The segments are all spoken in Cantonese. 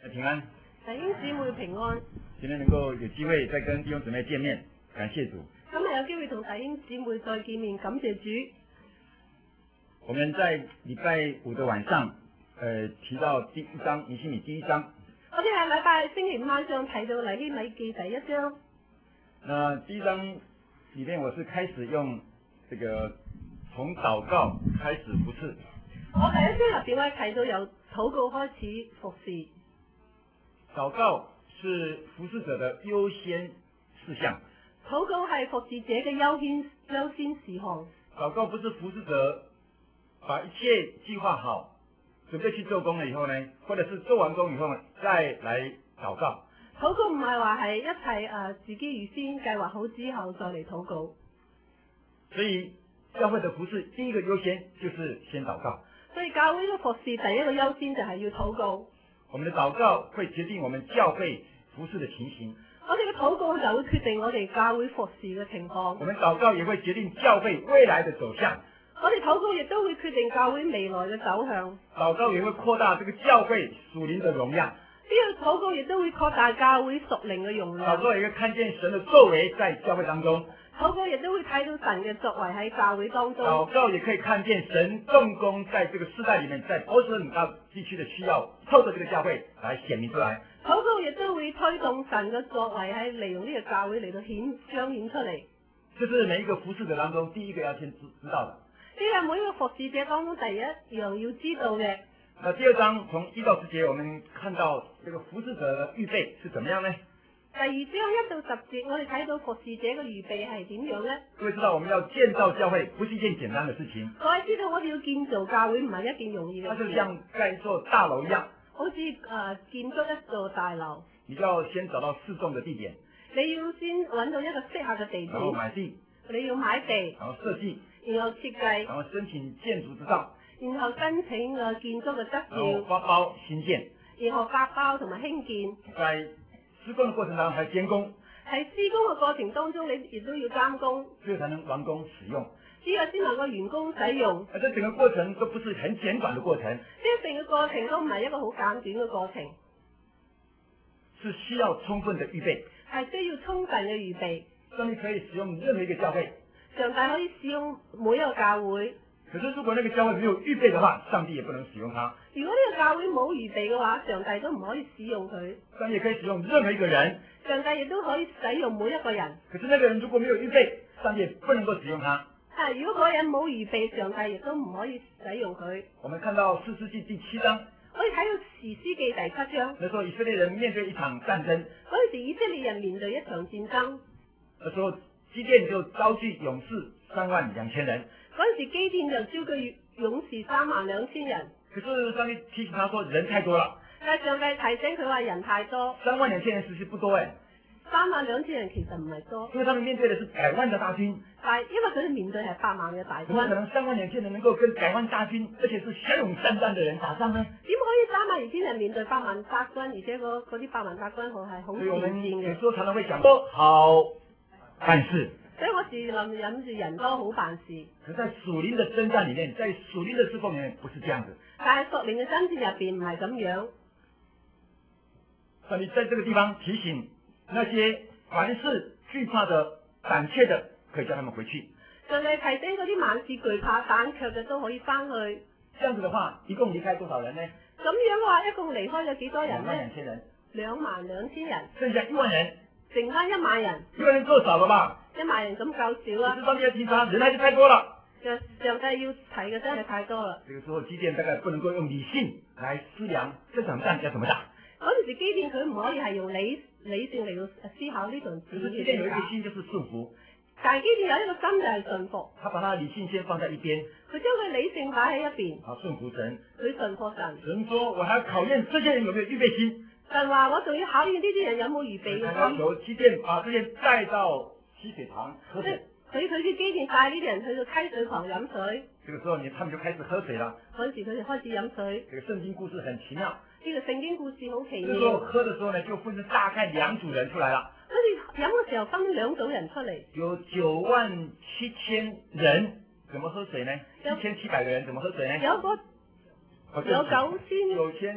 平安， 弟兄姊妹平安。 今天能够有机会再跟弟兄姊妹见面，感谢主。 今日有機會同弟兄姊妹再見面，感謝主。 我們在禮拜五的晚上，提到第一章尼希米第一章。 我哋係禮拜星期五晚上提到尼希米記第一章。 那第一章裡面，我是開始用這個從禱告開始服侍。 我第一章入邊我係提到由禱告開始服侍。 禱告是服侍者的優先事項。 禱告係服侍者嘅優先事項。 禱告不是服侍者把一切計劃好，準備去做工了以後呢，或者是做完工以後呢，再來禱告。 禱告唔係話係一切自己預先計劃好之後再嚟禱告。 所以教會的服侍第一個優先就是先禱告。 所以教會嘅服侍第一個優先就係要禱告。 我們的禱告會決定我們教會服侍的情形。 我哋嘅禱告就會決定我哋教會服侍嘅情況。 我們禱告也會決定教會未來的走向。 我哋禱告亦都會決定教會未來嘅走向。 禱告也會擴大這個教會屬靈的容量。 呢個禱告亦都會擴大教會屬靈嘅容量。 禱告也會看見神的作為在教會當中。 禱告亦都會睇到神嘅作為喺教會當中。 禱告也可以看見神動工在這個世代裏面，在波斯尼亞地區的需要，透過這個教會來顯明出來。 禱告亦都會推動神嘅作為喺利用呢個教會嚟到彰顯出嚟。 這是每一個服侍者當中第一個要先知道的。 呢個每一個服侍者當中第一樣要知道嘅。 那第二章從1到10節，我們看到這個服侍者的預備是怎麼樣呢？ 第二章1到10節，我哋睇到服侍者嘅預備係點樣呢？ 各位知道，我們要建造教會不是一件簡單的事情。 各位知道，我哋要建造教會唔係一件容易嘅事。 它就像蓋一座大樓一樣， 好似建築一座大樓。 你就要先找到適中的地點， 你要先揾到一個適合嘅地點， 然後買地， 你要買地， 然後設計， 然後設計， 然後申請建築執照， 然後申請建築嘅執然後照， 發包興建， 然後發包同埋興建。 在施工的過程當中還監工， 喺施工嘅過程當中，你亦都要監工， 這個才能完工使用。 呢個先能夠完工使用。 而這整個過程都不是很簡短的過程， 呢一整個過程都唔係一個好簡短嘅過程， 是需要充分的預備。 係需要充分嘅預備。 上帝可以使用任何一個教會， 上帝可以使用每一個教會。 可是如果那個教會沒有預備的話，上帝也不能使用它。 如果呢個教會冇預備嘅話，上帝都唔可以使用佢。 上帝也可以使用任何一個人， 上帝亦都可以使用每一個人。 可是那個人如果沒有預備，上帝也不能夠使用他。 如果嗰人冇預備，上帝亦都唔可以使用佢。 我們看到士師記第7章， 我哋睇到士師記第7章。 那時候以色列人面對一場戰爭， 嗰陣時以色列人面對一場戰爭。 那時候基甸就召集勇士32000人。 嗰陣時基甸就召集勇士32000人。 可是上帝提醒他說人太多了。 但係上帝提醒佢話人太多。 32000人其實不多誒。 32000人其實唔係多。 因為他們面對的是100萬的大軍。 但係因為佢哋面對係8萬嘅大軍。 怎麼可能32000人能夠跟100萬大軍，而且是驍勇善戰的人打仗呢？ 點可以32000人面對8萬大軍，而且嗰啲8萬大軍係好善戰嘅？ 所以我們有時候常常會講說好辦事。 所以我時諗住人多好辦事。 可在屬靈的征戰裏面，在屬靈的侍奉裏面，不是這樣子。 但係屬靈嘅征戰入邊唔係咁樣。 所以在這個地方提醒那些凡事懼怕的、膽怯的，可以叫他們回去。 上帝提醒嗰啲萬事懼怕、膽怯嘅都可以翻去。 這樣子的話，一共離開多少人呢？ 咁樣嘅話，一共離開咗幾多人呢 ？22000人。 22000人。 剩下1萬人。 剩翻1萬人。 1萬人夠少了吧 ？1萬人咁夠少啦。 可是上帝要提他，人還是太多了。 上帝要提嘅真係太多啦。 這個時候基甸大概不能夠用理性來思量這場戰要怎麼打。 嗰陣時基甸佢唔可以係用理性嚟到思考呢場戰。 可是基甸有一個心就是順服。 但係基甸有一個心就係順服。 他把他的理性先放在一邊。 佢將佢理性擺喺一邊。 好，順服神。 佢順服神。 神說：我還要考驗這些人有沒有預備心。 神話我仲要考驗呢啲人有冇預備嘅心。 要求基甸把這些人帶到溪水旁喝水。 佢叫基甸帶呢啲人去到溪水旁飲水。 這個時候他們就開始喝水了。 嗰時佢哋開始飲水。 這個聖經故事很奇妙。 呢個聖經故事好奇妙。 這時候喝的時候呢，就分成大概2組人出來了。 跟住飲嘅時候分2組人出嚟。 有97000人，怎麼喝水呢？1700個人怎麼喝水呢？ 有9000。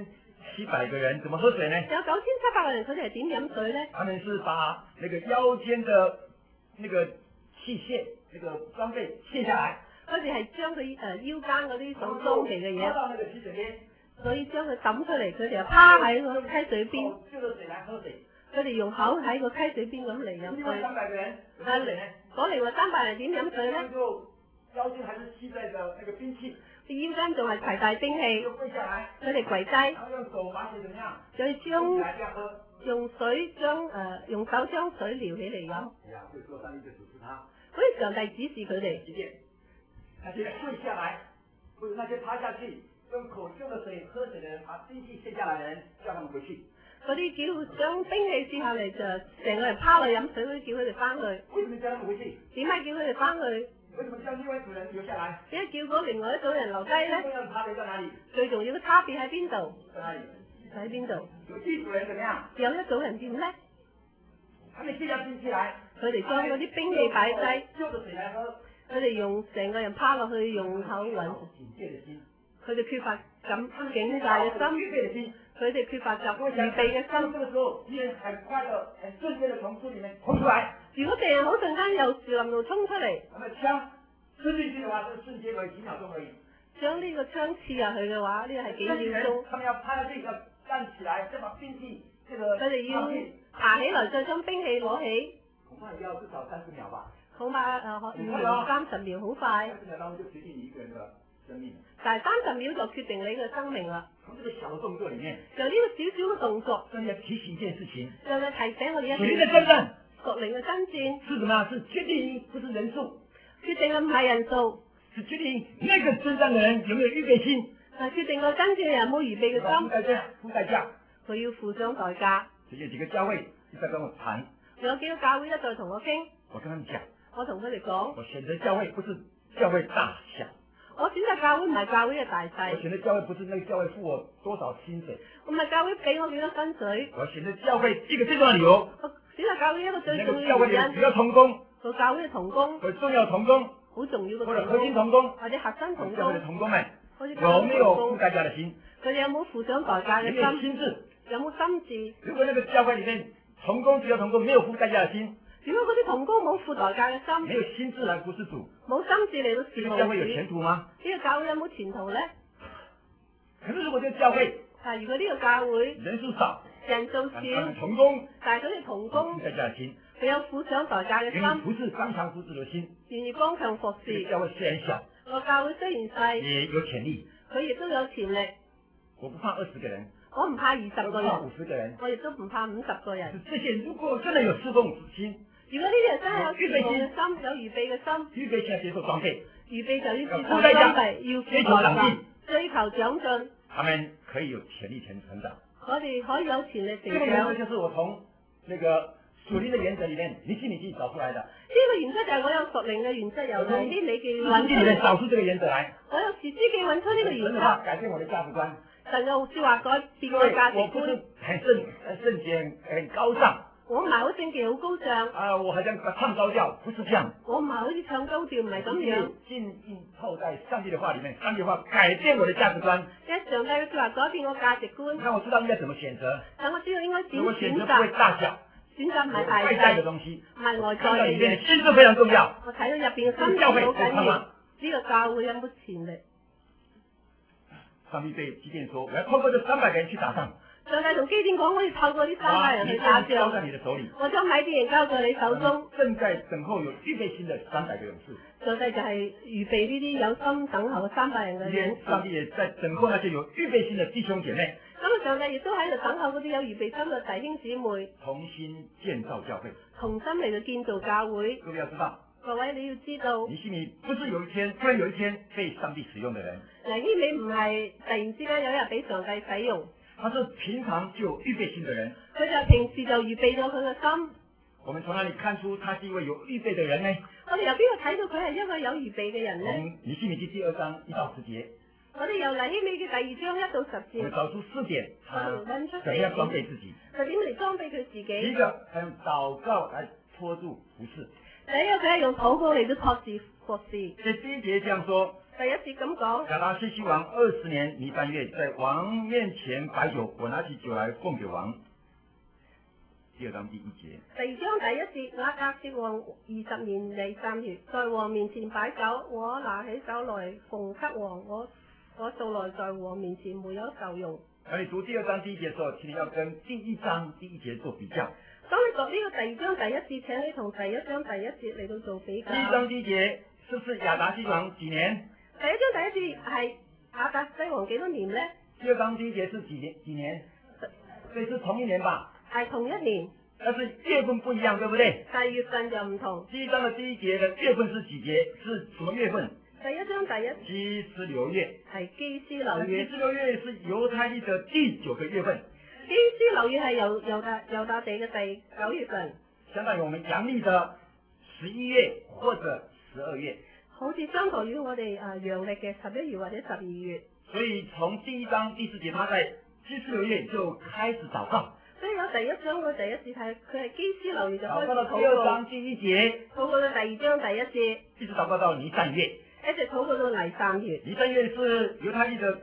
700个人怎么喝水呢？ 有9700個人，佢哋係點飲水咧？ 他们是把那个腰间的那个器械、那个装备卸下来， 佢哋係將佢腰間嗰啲所裝備嘅嘢， 抛到那个溪水边， 所以將佢抌出嚟，佢哋就趴喺個溪水邊， 就着水来喝水。 佢哋用口喺個溪水邊咁嚟飲另外水。 300个人怎么喝水呢？ 嗰另外300人點飲水咧？ 就腰间还是系带着那个兵器， 腰間仲係攜帶兵器， 就跪下来， 佢哋跪低， 然後用手把水怎么样？ 就起將来这样喝。 用手將水撩起嚟飲。 哎呀，这时候上帝就指示他， 嗰啲上帝指示佢哋， 即便那些跪下来，或者那些趴下去用口用的水喝水的人，把兵器卸下来的人，叫他们回去。 嗰啲叫將兵器卸下嚟就成個人趴落飲水嗰啲，叫佢哋翻去。 為什麼叫他們回去？ 點解叫佢哋翻去？ 為什麼叫另外一組人留下來？ 點解叫嗰另外一組人留低最咧？ 重要的差別在哪裡？ 最重要嘅差別喺邊度？ 在哪裡？ 喺邊度？ 有一組人怎麼樣？ 有一組人點咧？ 他們卸下兵器來， 佢哋將嗰啲兵器擺低， 就着水來喝。 佢哋用成個人趴落去用口揾， 警戒的心， 佢哋缺乏咁警戒嘅預心， 備的心。 佢哋缺乏預備嘅心。 這個時候，敵人很快的、很瞬間的從樹裡面衝出來， 如果敵人好瞬間由樹林度衝出嚟， 他們槍刺進去的話，這個瞬間為幾秒鐘而已。 將呢個槍刺入去嘅話，呢個係幾秒鐘。 他們要趴下去，要站起來，再把兵器這個佢哋要爬起來，再將兵器攞起， 恐怕要至少30秒吧。 恐怕唔用30秒，好快。 30秒當中就決定你一個人的生命。 但係30秒就決定你嘅生命啦。 從這個小的動作裡面， 就呢個少少嘅動作， 真要提醒一件事情： 就係提醒我哋一屬靈的征戰屬靈嘅爭戰， 是什麼？是決定，不是人數， 決定嘅唔係人數， 是決定那個征戰的人有沒有預備心。 係決定個爭戰嘅人有冇預備嘅心， 付代價， 佢要付上代價。 這有幾個教會一直跟我談， 有幾個教會一再同我傾， 我跟他們講， 我同佢哋講， 我選擇教會不是教會大小， 我選擇教會唔係教會嘅大我細， 選擇教會不是那個教會付我多少薪水， 唔係教會俾我幾多薪水， 我選擇教會一個最重要的理由， 我選擇教會一個最重那個教會要嘅原因， 的主要同工， 個教會嘅同工， 或者重要同工， 好重要嘅或者同核心工， 同工， 或者核心同教會的工， 同工們好似有教會沒有付同工， 代價的心？ 佢哋有冇付上代價有沒有嘅心？ 心智？ 有冇心智？ 如果那個教會裡面同工主要同工沒有付代價的心， 如果嗰啲同工冇付代價嘅心， 沒有心智來服侍主， 冇心智嚟到侍奉這個教會有主， 前途嗎？ 呢個教會有冇前途咧？ 可是如果這個教會啊，如果呢個教會人數少， 人數他們少， 同工但係佢哋同工付代價的心， 佢有付上代價嘅願意心， 服侍剛強服侍的心， 願意剛強服侍。 這個教會雖然小， 個教會雖然細， 也有潛力。 佢亦都有潛力。 我不怕20個人， 我唔怕20 我不怕個人， 50個人。 我亦都唔怕50個人。 這些如果真的有侍奉之心， 如果呢啲人真係有侍奉嘅心，有預備嘅心， 預備起來接受裝備， 預備就要接受裝備，要付代價，追求長進， 他們可以有潛力成長。 我哋可以有潛力這個成長。 原則就是我從那個屬靈的原則裡面，你心裡自己找出來的。 呢個原則就係我有屬靈嘅原則，由呢啲你記自揾己裡面出。 找出這個原則來， 我有時知記揾出呢個原神的話則， 改變我的價值觀。 神嘅説話改變因為我嘅價值我不是觀。 很聖潔、很高尚我唔係好聖潔、好高尚， 啊，我好像唱高調，不是這樣。 我唔係好似唱高調，唔係咁樣。 浸透在上帝的話裡面，上帝的話改變我的價值觀， 一上帝嘅説話改變我價值觀， 讓我知道應該怎麼選擇。 等我知道應該點我選擇不選擇會。大小， 選擇唔係大外在的細， 東西， 唔係外在看到裡嘅嘢。 面的心智非常重要。 我睇到入邊嘅心教會好緊要。 有盼望。 呢個教會有冇潛力？ 上帝對基甸說：我要透過這300個人去打仗， 上帝同基甸講，可以透過呢300人你去打仗交在。你的手裡。 我將米甸人交在你手中。 正在等候有預備心的300個勇士。 上帝就係預備呢啲有心等候嘅300人嘅今天勇士。 上帝也在等候那些有預備心的弟兄姐妹， 咁上帝亦都喺度等候嗰啲有預備心嘅弟兄姊妹， 同心建造教會。 同心嚟到建造教會。 各位要知道， 各位你要知道， 你心裡不是有一天突然有一天被上帝使用的人， 嗱，呢你唔係突然之間有一日俾上帝使用， 他是平常就有預備心的人。 佢就平時就預備咗佢嘅心。 我們從哪裡看出他是一位有預備的人呢？ 我哋由邊度睇到佢係一個有預備嘅人呢？ 從尼希米記第2章1到10節， 我哋由尼希米嘅第2章1到10節， 我們找出4點，他揾出怎麼樣裝備自己。 就點嚟裝備佢自己。 第一個，他用禱告來拖住服侍。 第一個佢係用禱告嚟到托住服侍。 在第1節這樣說， 第一節咁講， 亞達薛西王20年尼3月，在王面前擺酒，我拿起酒來奉給王。第2章第1節。 第2章第1節，亞達薛王20年尼3月，在王面前擺酒，我拿起酒來奉給王，我素來在王面前沒有受用。 當你讀第2章第1節的時候，請你要跟第1章第1節做比較。 當你讀呢個第2章第1節，請你同第1章第1節嚟到做比較。 第1章第1節，是不是亞達薛西王幾年？ 第1章第1節係亞達薛西王幾多年呢？ 第2章第1節是幾年？所以是同一年吧？ 係同一年。 但是月份不一樣，對不對？ 但係月份就唔同。 第1章的第1節的月份是幾節？是什麼月份？ 第1章第1 基斯流月。 係基斯流月。 基斯流月是猶太歷的第9個月份。 基斯流月係猶大地嘅第9月份， 相當於我們陽歷的11月或者12月。 好似相當於我哋陽歷嘅11月或者12月。 所以從第1章第4節，他在基斯流月就開始禱告。 所以有第1章嘅第1節係佢係基斯流月就開始禱告到第2章第1節， 禱告到第2章第1節， 一直禱告到尼3月， 一直禱告到尼3月。 尼3月是猶太歷的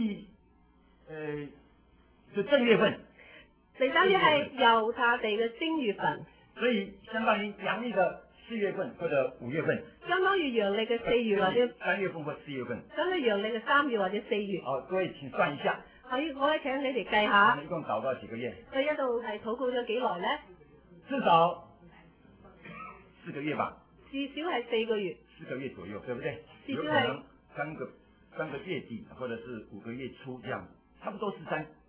正月份。 尼3月係猶太地嘅正月份， 所以相當於陽曆的4月份或者5月份。 相當於陽歷嘅4月或者 3月份或4月份。 相當於陽歷嘅3月或者4月。 好，各位請算一下。 我哋請你哋計下。 一共禱告幾個月？ 佢一度係禱告咗幾耐呢？ 至少4個月吧。 至少係4個月。 4個月左右，對不對？ 至少係有可能三個月底，或者是5個月初這樣，差不多是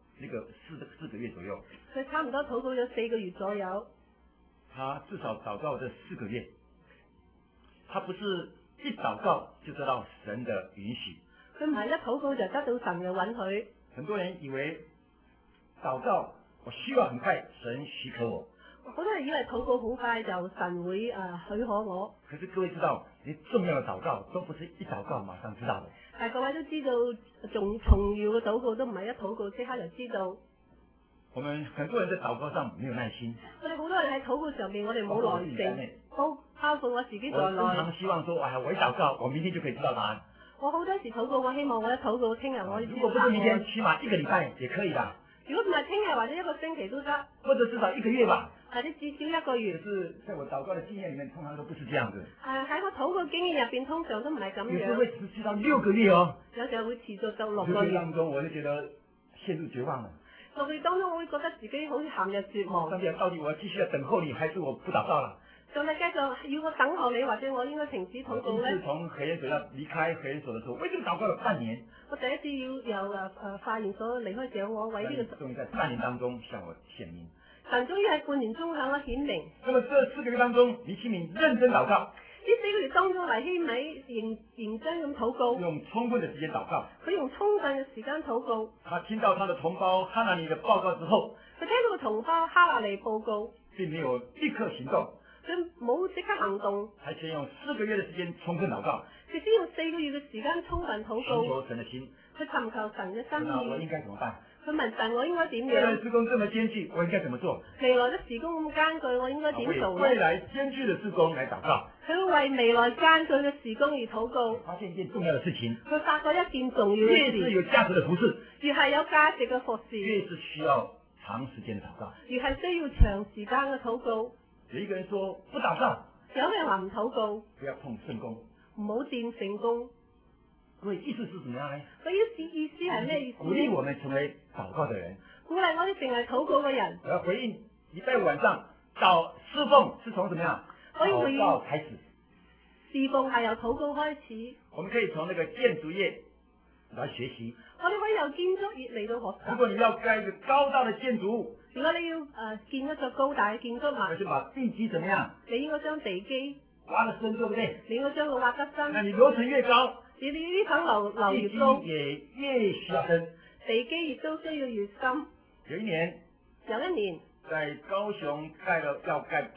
4個月左右。 佢差唔多禱告咗4個月左右。 他至少禱告這4個月，他不是一禱告就得到神的允許。 佢唔係一禱告就得到神嘅允許。 很多人以為禱告我需要很快神許可我。 好多人以為禱告好快就神會許可我。 可是各位知道，你重要的禱告都不是一禱告馬上知道的。 但各位都知道，重要嘅禱告都唔係一禱告即刻就知道。 我們很多人在禱告上沒有耐心。 我哋好多人喺禱告上面，我哋冇耐性。包括我自己在內。 我經常希望說，我一禱告，我明天就可以知道答案。 我好多時禱告，我希望我一禱告，聽日我如果不是明天，起碼1個禮拜也可以啦。 如果唔係聽日或者1個星期都得。 或者至少1個月吧。 或者至少1個月。 可是在我禱告的經驗裏面，通常都不是這樣子。 喺我禱告經驗入邊，通常都唔係咁樣。 有時會持續到6個月哦。 有時候會持續到6個 6個月。 月當中，我就覺得陷入絕望了。 6個月當中，我會覺得自己好似陷入絕望。 上帝，到底我要繼續要等候你，還是我不禱告了？ 上帝繼續要我等候你，或者我應該停止禱告咧？ 第一次從核研所要離開核研所的時候，為什麼禱告了半年？ 我第一次要由化驗所離開時候，我為呢個。 終於在半年當中向我顯明。 神終於喺半年中向我顯明。 那麼這4個月當中，尼希米認真禱告。 呢4個月當中，尼希米認真咁禱告。 用充分的時間禱告。 佢用充分嘅時間禱告。 他聽到他的同胞哈拿尼的報告之後， 佢聽到個同胞哈拿尼報告， 並沒有立刻行動。 佢冇即刻行動， 還先用4個月的時間充分禱告。 佢先用4個月嘅時間充分禱告。 尋求神的心。 佢尋求神嘅心意。 我應該怎麼辦？ 佢問神：我應該點樣？ 未來事工這麼艱巨，我應該怎麼做？ 未來嘅事工咁艱巨，我應該點做？ 為未來艱巨的事工來禱告。 佢為未來艱巨嘅事工而禱告。 發現一件重要的事情。 佢發覺一件重要嘅事。 越是有價值的服事， 越係有價值嘅服事， 越是需要長時間的禱告。 越係需要長時間嘅禱告。 有一個人說不禱告， 有人話唔禱告， 不要碰聖工， 唔好掂聖工。 所以意思是怎麼樣呢？ 佢意思係咩意思？ 鼓勵我們成為禱告的人， 鼓勵我哋成為禱告嘅人。 我要回應禮拜五晚上侍奉是從怎麼樣？禱告開始。 侍奉係由禱告開始。 我們可以從那個建築業來學習。 我哋可以由建築業嚟到學習。 如果你要蓋一個高大的建築物， 如果你要建一個高大嘅建築物， 那就把地基怎麼樣？ 你應該將地基挖得深，對不對？ 你應該將佢挖得深。 那你樓層越高， 你呢層樓越高， 地基也越需要深。 地基亦都需要越深。 有一年，在高雄要蓋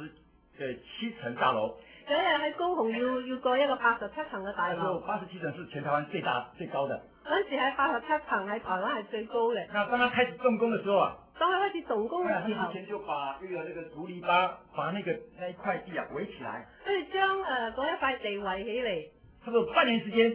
87層大樓。 有一日喺高雄要蓋一個87層嘅大樓。 87層是全台灣最高的。 嗰陣時喺87層喺台灣係最高嘅。 那當他開始動工的時候啊， 當佢開始動工嘅時候， 之前就把那個竹籬笆把那一塊地圍起來。 跟住將嗰一塊地圍起嚟。 他說半年時間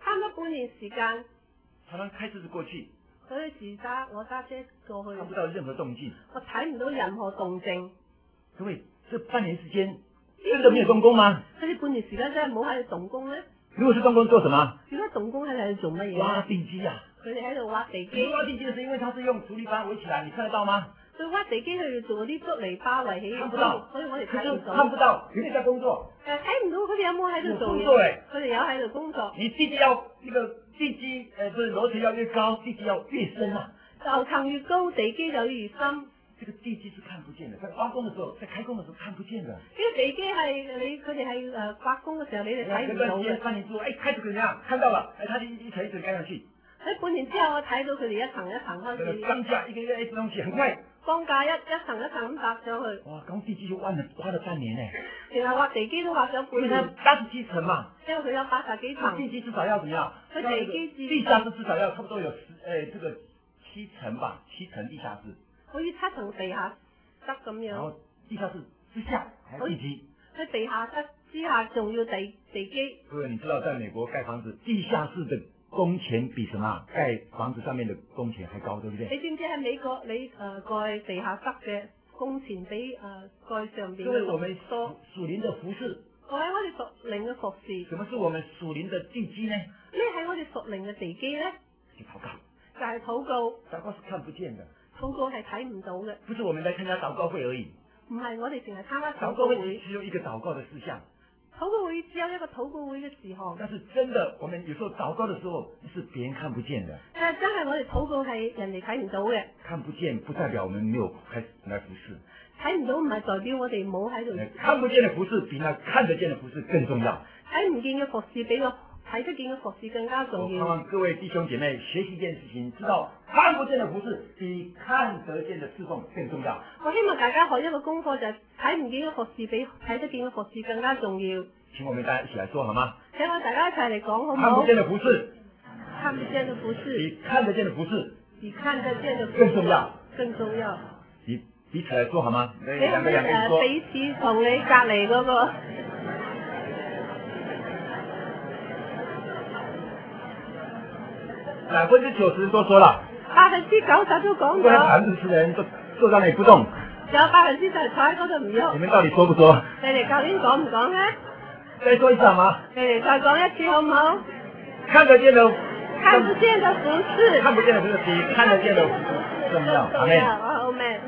差唔多半年時間， 常常開車子過去， 佢我揸車過去， 看不到任何動靜。 我睇唔到任何動靜。 各位，這半年時間真的沒有動工嗎？ 佢哋半年時間真係冇喺度動工咧？ 如果是動工做什麼？ 如果動工喺度做乜嘢？ 挖地基啊！ 佢哋喺度挖地基。 挖地基是因為它是用竹籬笆圍起來，你看得到嗎？ 佢挖地基佢哋做啲竹籬笆圍起， 看不到， 所以我哋可是睇唔到。 看不到，有沒有在工作？ 睇唔到佢哋有冇喺度做嘢？佢哋有喺度工作。 你地基要那個地基，就是樓層要越高，地基要越深啊。 樓層越高，地基就越深。 這個地基是看不見的，在挖工的時候，在開工的時候看不見的。 呢個地基係佢哋係挖工嘅時候，你哋睇唔到嘅。 半年之後，開始怎麼樣？看到了，它就一層一層蓋上去。 喺半年之後，我睇到佢哋一層一層開始。 鋼架一個一個東西，很快。 鋼架一層一層咁搭上去。 哇，咁地基就挖了半年呢。 其實挖地基都挖咗半年。 87層嘛。 因為佢有80幾層。 地基至少要怎麼樣？ 佢地基地下室至少要差不多有這個7層吧，7層地下室。 好似7層地下室咁樣。 然後地下室之下還有地基。 喺地下室之下仲要地基。 各位，你知道在美國蓋房子，地下室的工錢比什麼？蓋房子上面的工錢還高，對不對？ 你知唔知喺美國你蓋地下室嘅工錢比蓋上邊？ 因為我們屬靈的服飾。 我喺我哋屬靈嘅服侍。 什麼是我們屬靈的地基呢？ 咩係我哋屬靈嘅地基咧？ 就禱告。 就係禱告。 禱告是看不見的。 禱告係睇唔到嘅。 不是我們在參加禱告會而已。 唔係我哋淨係參加禱禱告告會。 會只有一個禱告的事項。 禱告會只有一個禱告會嘅事項。 但是真的，我們有時候禱告的時候是別人看不見的。 真係我哋禱告係人哋睇唔到嘅。 看不見不代表我們沒有開始來服侍。 睇唔到唔係代表我哋冇喺度。 看不見的服侍比那看得見的服侍更重要。 睇唔見嘅服侍比我睇得見嘅服侍更加重要。 我希望各位弟兄姐妹學習一件事情，知道看不見的服侍比看得見的侍奉更重要。 我希望大家學一個功課，就係睇唔見嘅服侍比睇得見嘅服侍更加重要。 請我們大家一起來說好嗎？ 請我大家一齊嚟講好唔好？ 看不見的服侍， 看不見的服侍比看得見的服侍， 比看得見的服侍更重要。 更重要。 你彼此來說好嗎？ 你可唔可以彼此同你隔籬嗰個？ 90%都說了。 90%都講咗。 10%的人都坐在那裡不動。 有40%就係坐喺嗰度唔喐。 你們到底說不說？ 你哋究竟講唔講咧？ 再說一次好嗎？ 你哋再講一次好唔好？ 看得見的， 看不見的服侍， 看不見的服侍比看得見的服侍重要。阿們。 阿們。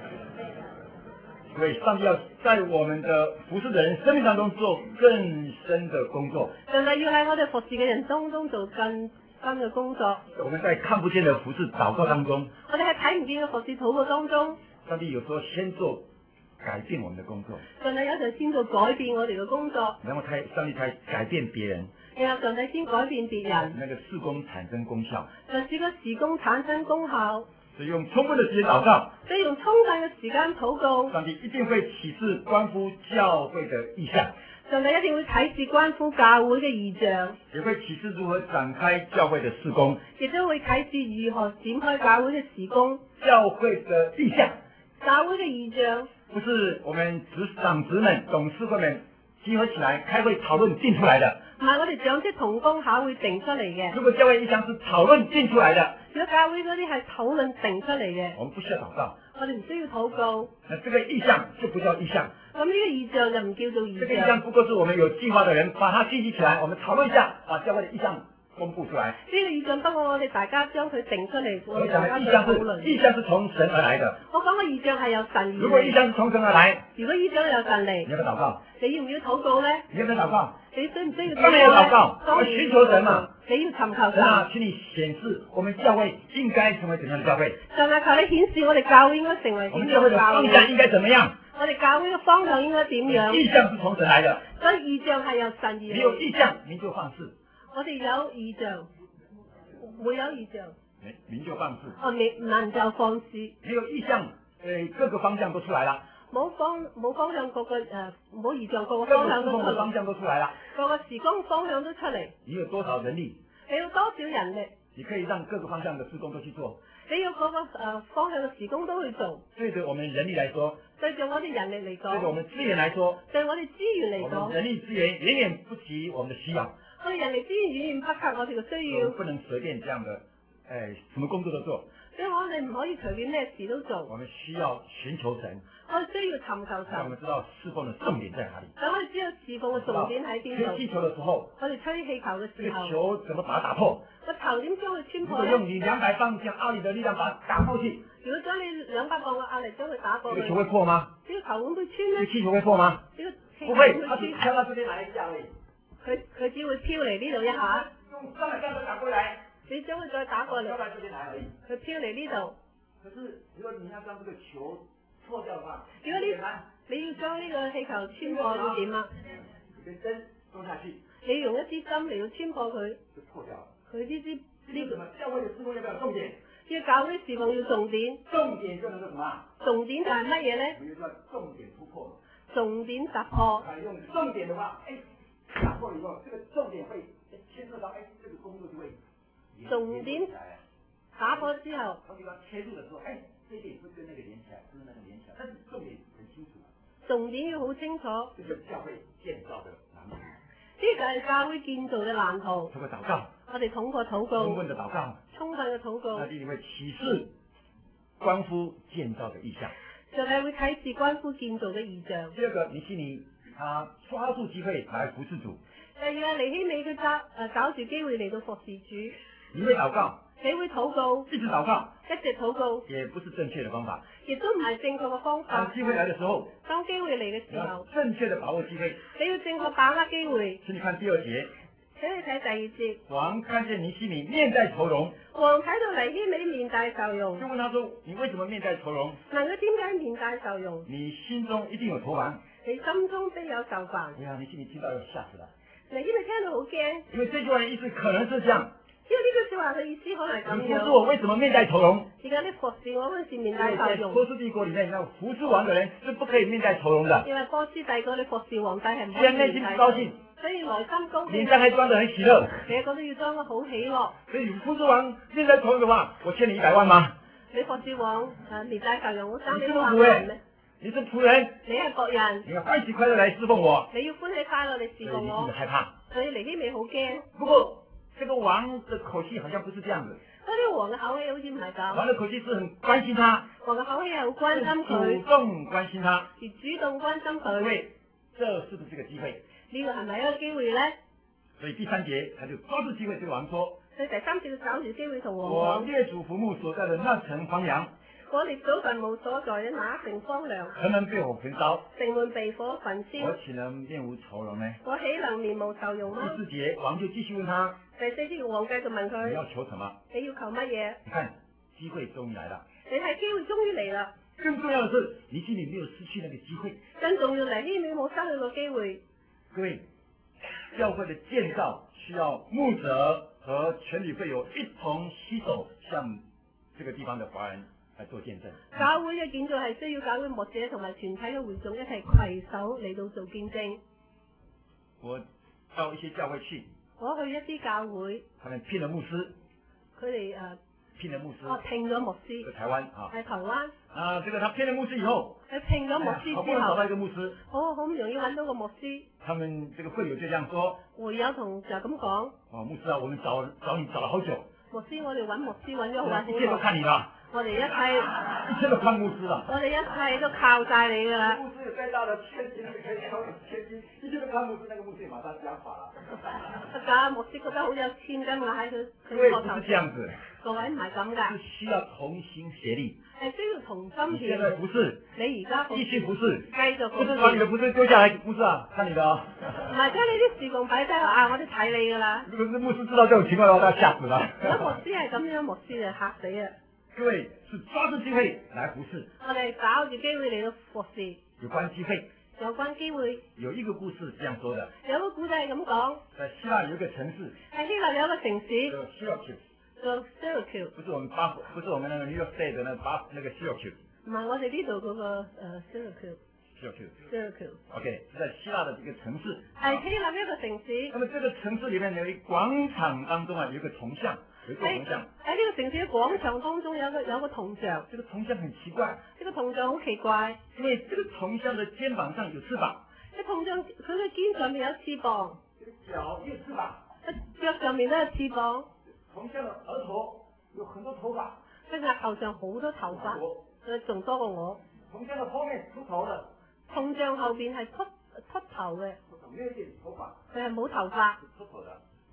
所以上帝要在我們的服侍的人生命當中做更深的工作。 上帝要喺我哋服侍嘅人當中做更深嘅工作。 我們在看不見的服侍禱告當中， 我哋喺睇唔見嘅服侍禱告當中， 上帝有時候先做改變我們的工作。 上帝有時先做改變我哋嘅工作， 然後上帝才改變別人。 然後上帝先改變別人， 那個事工產生功效。 就使個事工產生功效。 所以用充分的時間禱告， 所以用充分嘅時間禱告， 上帝一定會啟示關乎教會的異象。 上帝一定會啟示關乎教會嘅異象， 也會啟示如何展開教會的事工， 亦都會啟示如何展開教會嘅事工。 教會的異象， 教會嘅異象， 不是我們長執們、董事會們集合起來開會討論定出來的。 唔係我哋長職同工考會定出嚟嘅。 如果教會異象是討論定出來的， 如果教會嗰啲係討論定出嚟嘅， 我們不需要禱告， 我哋唔需要禱告。 那這個異象就不叫異象。 咁呢個異象就唔叫做異象。 這個異象不過是我們有計劃的人把它聚集起來，我們討論一下，把教會的異象公布出來。 呢個異象不過我哋大家將佢定出嚟，我哋講大家的討論。 異象是從神而來的。 我講嘅異象係由神而嚟。 如果異象是從神而來， 如果異象有神嚟， 你要不要禱告？ 你要唔要禱告咧？ 你要不要禱告？ 你需唔需要禱告？ 當然要禱告，我們尋求神嘛。 你要尋求神啊，請你顯示我們教會應該成為怎樣的教會？ 上帝求你顯示我哋教會應該成為點樣嘅教會？ 我們教會的方向應該怎麼樣？ 我哋教會嘅方向應該點樣？ 異象是從神來的， 所以異象係由神而嚟。 你有異象，您就放肆。 我哋有異象，會有異象， 您就放肆。 我哋能就放肆。 沒有異象，各個方向都出來了。 冇方向，各個冇異象，各個各方向都出嚟。 個方向都出來了。 各個時工方向都出嚟。 你有多少人力？ 你有多少人力？ 你可以讓各個方向的事工都去做。 你要嗰個方向嘅時工都去做。 對着我們人力來說， 對住我哋人力嚟講， 對着我們資源來說， 對我哋資源嚟講， 我們人力資源遠遠不及我們的需要。 所以人哋資源遠遠不及我哋嘅需要， 我們不能隨便這樣的，什麼工作都做。 所以我哋唔可以隨便咩事都做。 我們需要尋求神， 我哋需要尋求神， 讓我們知道侍奉的重點在哪裡。 等我哋知道侍奉嘅重點喺邊度。 吹氣球的時候， 我哋吹氣球嘅這個時候， 球怎麼把它打破？ 個球點將佢穿如破咧？ 果用你200磅像奧利的力量把它打過去， 如果將你200磅嘅壓力將佢打過去， 這個球會破嗎？ 呢個球會唔會穿這個咧？ 氣球會破嗎？ 呢個氣球不會， 會它只穿， 飄到這邊來一下而已。 佢只會飄嚟呢度一下， 用上來這樣子打過來， 你將佢再打過嚟， 飄到這邊來而已。 佢飄嚟呢度。 可是如果你要將這個球破掉的話， 如果你要將呢個氣球穿破要點啊？ 你的針種下去， 你用一支針嚟到穿破佢， 就破掉了。 佢呢支呢個這個什麼？教會的事工要不要重點？ 呢個教會侍奉要重點， 重點就是什麼？ 重點就係乜嘢咧？ 比如說重點突破。 重點突破。 用重點的話，打破了以後，這個重點會牽涉到，這個工作就會重點打破之後， 從地方切入的時候，這一點會跟那個連起來，跟那個連起來，但是重點很清楚。 重點要好清楚。 這就是教會建造的藍圖。 呢個係教會建造嘅藍圖。 通過禱告， 我哋通過禱告， 充分的禱告， 充分嘅禱告， 那裡會啟示關乎建造的意象。 就係會啟示關乎建造嘅異象。 第二個，尼希米他抓住機會來服侍主。 第二，尼希米佢找住機會嚟到服侍主。 你會禱告， 你會禱告， 一直禱告， 一直禱告， 也不是正確的方法。 亦都唔係正確嘅方法。 當機會來的時候， 當機會嚟嘅時你要候， 正確的把握機會。 你要正確把握機會。 請你看第2節， 請你睇第2節。 王看見尼希米面帶愁容， 王睇到尼希米面帶愁容， 就問他說：你為什麼面帶愁容？ 問佢點解面帶愁容？ 你心中一定有愁煩。 你心中必有愁煩。 哎呀，尼希米聽到要嚇死了。 尼希米聽到好驚， 因為這句話的意思可能是這樣。 因為呢句說話嘅意思可能係咁你服侍樣。 我為什麼面帶愁容？ 而家你服侍我嗰陣時面帶愁在容。 波斯帝國裡面，那服侍王的人是不可以面帶愁容的。 因為波斯帝國你服侍皇帝係唔可以既然內心不高興， 所以內心高興， 臉上還裝得很喜樂。 你覺得要裝得好喜樂。 所以服侍王面帶愁容的話，我欠你100萬嗎？ 你服侍王面帶愁容，我爭你你是 100 僕人萬咩？ 你是僕人， 你係僕人， 你要歡喜快樂來侍奉我。 你要歡喜快樂嚟侍奉我所以尼希米。害怕。 所以尼希米好驚。 不過這個王的口氣好像不是這樣子。 嗰啲王嘅口氣好似唔係咁。 王的口氣是很關心他， 王嘅口氣係好關心主佢， 動關心他。 而主動關心佢。 對，這是不是個機會？ 呢個係咪一個機會咧？ 所以第3節他就抓住機會對王說： 所以第3節佢找住機會同我王講： 列祖父母所在的那城荒涼， 我列祖墳墓所在嘅那城荒涼， 城門被火焚燒， 城門被火焚燒， 我豈能面無愁容呢？ 我豈能面無愁容嗎？ 第4節王就繼續問他： 第4節王繼續問佢： 你要求什麼？ 你要求乜嘢？ 你看機會終於來了。 你睇機會終於嚟啦！ 更重要的是，尼希米沒有失去那個機會。 更重要，尼希米冇失去個機會。 各位，教會的建造需要牧者和全體會友一同攜手向這個地方的華人來做見證。 教會嘅建造係需要教會牧者同埋全體嘅會眾一齊攜手嚟到做見證。 我到一些教會去， 我去一啲教會， 他們聘了牧師， 佢哋聘了牧師， 聘咗牧師在台灣啊。 喺台灣。 這個他聘了牧師以後， 佢聘咗牧師好不容易找之後， 到一個牧師， 好唔容易揾到個牧師。 他們這個會友就這樣說： 會友同就咁講， 牧師啊，我們找你找了好久， 牧師我哋揾牧師揾咗好一切都耐， 看你了， 我哋一切都看牧師了。 我哋一切都靠晒你噶啦。 牧師有再大的千金，可以交千金，一切都看牧師，那個牧師馬上講法了。 假牧師覺得好有千金掛喺佢各位膊頭不是這樣子， 各位唔係咁噶， 是需要同心協力。 係需要同心你現在協。 不是， 你而家繼續不是， 繼續不是把你的不是丟下來，牧師啊，看你的哦。 唔係將你啲事奉擺低啊！我哋睇你噶啦。 如果是牧師知道這種情況的話，他嚇死了。 如果牧師係咁樣，牧師就嚇死啊！ 各位是抓住機會來服侍， 我哋找住機會嚟到服侍， 有關機會。 有關機會。 有一個故事這樣說的， 有個古仔係咁講， 在希臘有一個城市喺希臘有一個城市叫 Syracuse， 叫 Syracuse， 不是我們那個 New York State 的那個 Syracuse， 唔係我哋呢度嗰個 Syracuse， Syracuse， OK，是在希臘的這個城市。 係希臘一個城市。 那麼這個城市裡面有一廣場當中啊，有一個銅像，有一個銅像。 喺呢個城市嘅廣場當中有個銅像， 這個銅像很奇怪， 呢個銅像好奇怪， 因為這個銅像的肩膀上有翅膀， 呢銅像佢嘅肩上面有翅膀， 這個腳也有翅膀， 腳上面都有翅膀， 銅像的額頭有很多頭髮， 跟住頭上好多頭髮，佢仲多過我。 銅像的後面禿頭的， 銅像後邊係禿頭嘅， 沒有一點頭髮， 佢係冇頭髮。 禿頭的。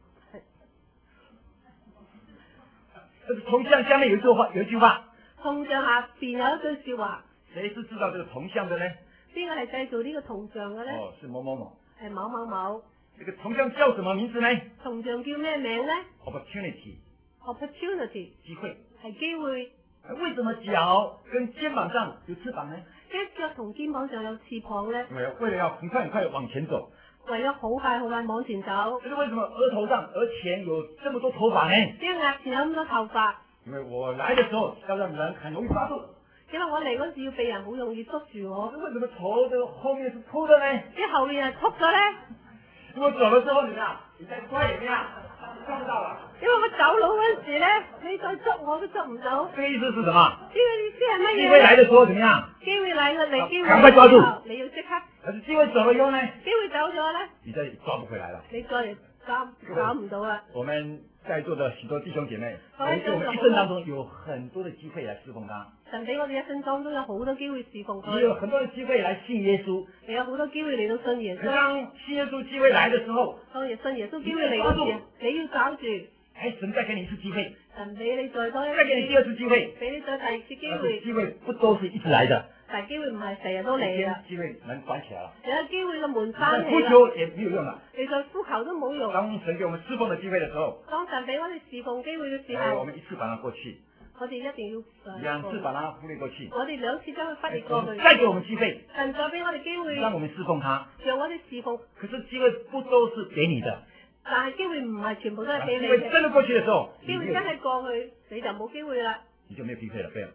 這個銅像下面有一句話， 銅像下邊有一句說話， 誰是製造這個銅像的呢？ 邊個係製造呢個銅像嘅呢？ 哦，是某某某。 係某某某。 這個銅像叫什麼名字呢？ 銅像叫咩名呢？ Opportunity， 機會。 係機會。 為什麼腳跟肩膀上有翅膀呢？ 一腳同肩膀上有翅膀呢？ 為了要很快很快往前走。 為咗好快好快往前走。 這是為什麼額前有這麼多頭髮呢？ 因為額前有咁多頭髮。 因為我來的時候要讓人很容易抓住。 因為我嚟嗰時要被人好容易捉住我。 為什麼頭的後面是禿的呢？ 即後面係禿咗呢？ 如果走了之後怎麼樣？你再抓也怎麼樣？抓不到了。 因為我走佬嗰時呢，你再捉我都捉唔到。 這個意思是什麼？ 呢個意思係乜嘢？ 機會來的時候怎麼樣？ 機會嚟嘅機會， 趕快抓住！ 你要即刻。 可是機會走了以後呢？ 機會走咗呢？ 你再抓不回來了。 你再嚟找唔到啦。 我們在座的許多弟兄姐妹，我們一生當中有很多的機會來侍奉他。 神俾我哋一生當中有好多機會侍奉佢。 也有很多的機會來信耶穌。 你有好多機會嚟到信耶穌。 當信耶穌機會來的時候， 當信耶穌機會嚟嗰時，你要找住。 神再給你一次機會。 神俾你再多一次。 再給你第二次機會。 俾你再第二次機會。 機會不都是一直來的？ 但係機會唔係成日都嚟㗎。 機會門關起來了。 有機會嘅門關起啦。 呼求也沒有用啦。 你再呼求都冇用。 當神給我們侍奉的機會的時候， 當神俾我哋侍奉機會嘅時候， 我們一次把它過去。 我哋一定要兩次把它忽略過去。 我哋兩次將佢忽略過去。 再給我們機會。 神再俾我哋機會。 讓我們侍奉他。 讓我哋侍奉。 可是機會不都是給你的？ 但係機會唔係全部都係俾你嘅。 機會真的過去的時候， 機會真係過去，你就冇機會啦。 你就沒有機會了，對。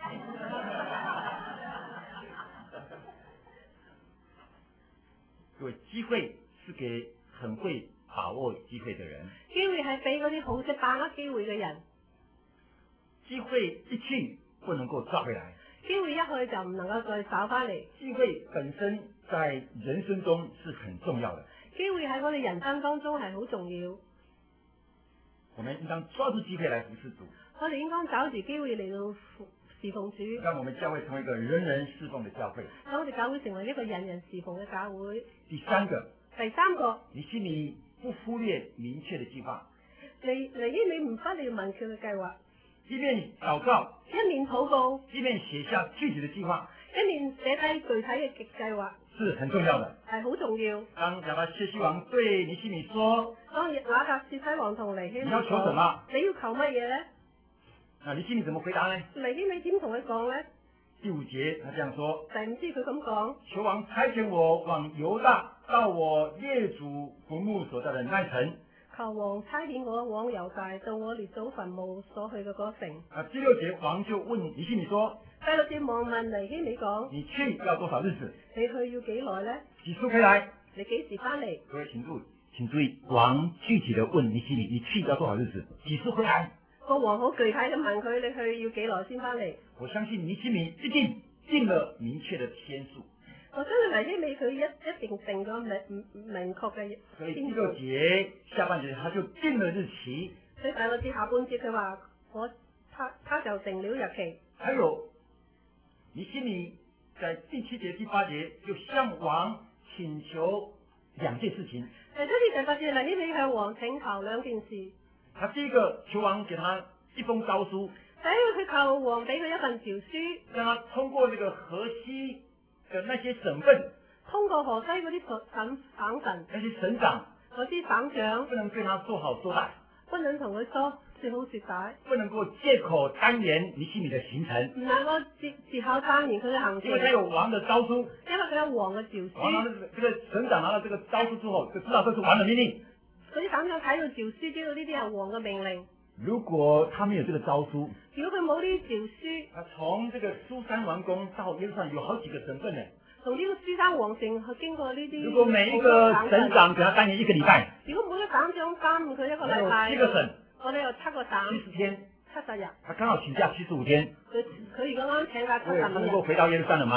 各位，機會是給很會把握機會的人。 機會係俾嗰啲好識把握機會嘅人。 機會一去不能夠抓回來。 機會一去就唔能夠再找翻嚟。 機會本身在人生中是很重要的。 機會喺我哋人生當中係好重要。 我們應當抓住機會來服侍主。 我哋應該找住機會嚟到侍奉主。 讓我們教會成為一個人人侍奉的教會。 讓我哋教會成為一個人人侍奉嘅教會。 第三個， 你心裏不忽略明確的計劃。 你唔忽略明確嘅計劃。 一面禱告， 一面禱告， 一面寫下具體的計劃， 一面寫低具體嘅計劃， 是很重要的， 係好重要。 當亞伯薛西王對尼希米說， 當雅各薛西王同尼希米， 你要求什麼？ 你要求乜嘢咧？ 那尼希米怎麼回答呢？ 尼希米點同佢講咧？ 第5節，他這樣說： 第5節佢咁講， 求王差遣我往猶大，到我列祖墳墓所在的那城。 求王差遣我往猶大，到我列祖墳墓所去嘅嗰城。 第6節，王就問尼希米說： 第6節，王問尼希米講： 你去要多少日子？ 你去要幾耐咧？ 幾時回來？ 你幾時翻嚟？ 各位請注意，王具體的問尼希米：你去要多少日子？幾時回來？ 個王好具體咁問佢：你去要幾耐先翻嚟？ 我相信尼希米一定定了明確的天數。 我相信尼希米佢一定定咗明確嘅。 所以第6節下半節他就定了日期。 所以第6節下半節佢話他就定了日期。 還有尼希米在第7節第8節就向王請求2件事情。 第7節第8節尼希米向王請求2件事。 他第一個求王給他一封詔書。 第一個佢求王俾佢一份詔書， 讓他通過這個河西的那些省份， 通過河西嗰啲省份， 那些省長， 嗰啲省長， 不能對他說好說歹， 不能同佢說好說歹， 不能夠借口單言尼希米的行程， 唔能夠借口單言佢嘅行程， 因為他有王的詔書， 因為佢有王嘅詔書。 王拿這個省長拿到這個詔書之後，就知道這是王的命令。 嗰啲省長睇到詔書，知道呢啲係王嘅命令。 如果他沒有這個詔書， 如果佢冇呢啲詔書， 從這個蘇珊王宮到耶路撒冷有好幾個省份呢。 從呢個蘇珊王城去經過呢啲， 如果每一個省長給他單言1個禮拜， 如果每個省長耽誤佢1個禮拜， 有7個省， 我哋有7個省 70天 ，70日， 他剛好請假75天， 佢如果啱請假75日， 能夠回到耶路撒冷嗎？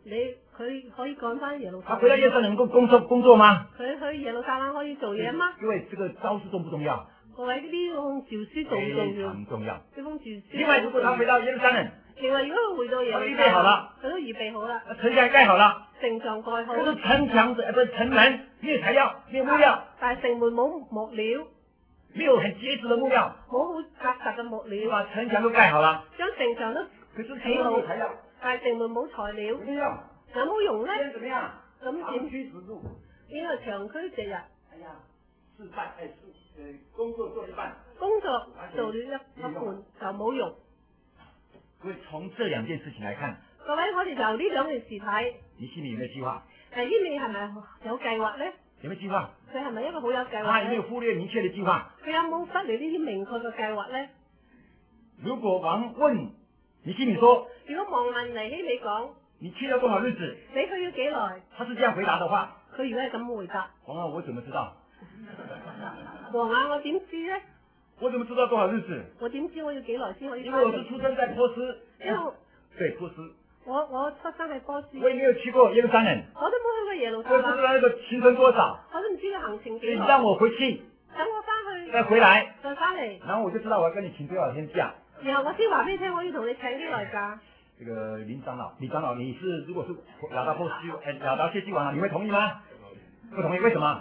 佢可以趕翻耶路撒他冷。 回到耶路撒冷能夠工作嗎？ 佢去耶路撒冷可以做嘢嗎？ 因為這個招事重不重要？ 各位呢封詔書重唔重非要？ 常重要。 呢封詔書。 另外，如果他回到耶路撒冷， 另外，如果佢回到耶路他都預撒冷， 備好了， 佢都預備好啦， 城牆蓋好了， 城牆蓋好， 可是城牆不是城門沒有材料，沒有木料， 但係城門冇木料， 沒有很結實的木料， 冇好紮實嘅木就料， 把城牆都蓋好了， 將城牆都可是城門沒有材料， 但係城門冇材料， 有沒有？ 有冇用咧？ 怎麼樣？ 咁長驅直入。 呢個長驅直入， 哎呀，工作做一半， 工作做咗一半就冇用。 所以從這兩件事情來看， 各位，我哋由呢兩件事睇， 你心裏有沒有計劃？ 呢面係咪有計劃咧？ 有沒有計劃？ 佢係咪一個好有計劃咧他有沒有？忽略明確的計劃？ 佢有冇忽略呢啲明確嘅計劃咧？ 如果王問你心裏說， 如果王問尼希米講， 你去了多少日子？ 你去咗幾耐？ 他是這樣回答的話， 佢如果係咁回答， 王啊，我怎麼知道？ 王啊，我點知咧？ 我怎麼知道多少日子？ 我點知我要幾耐先可以因為我是翻嚟？ 出生在波斯， 因為對波斯， 我出生喺波斯， 我也沒有去過耶路撒冷， 我都冇去過耶路撒我也不知冷， 道那個行程多少， 我都唔知佢行程幾耐。 所以你讓我回去等我翻去再回來， 再翻嚟， 然後我就知道我要跟你請多少天假。 然後我先話俾你聽，我要同你請幾耐假。 這個林長老，你是如果是亞達謝西王啊，你會同意嗎？不同意，為什麼？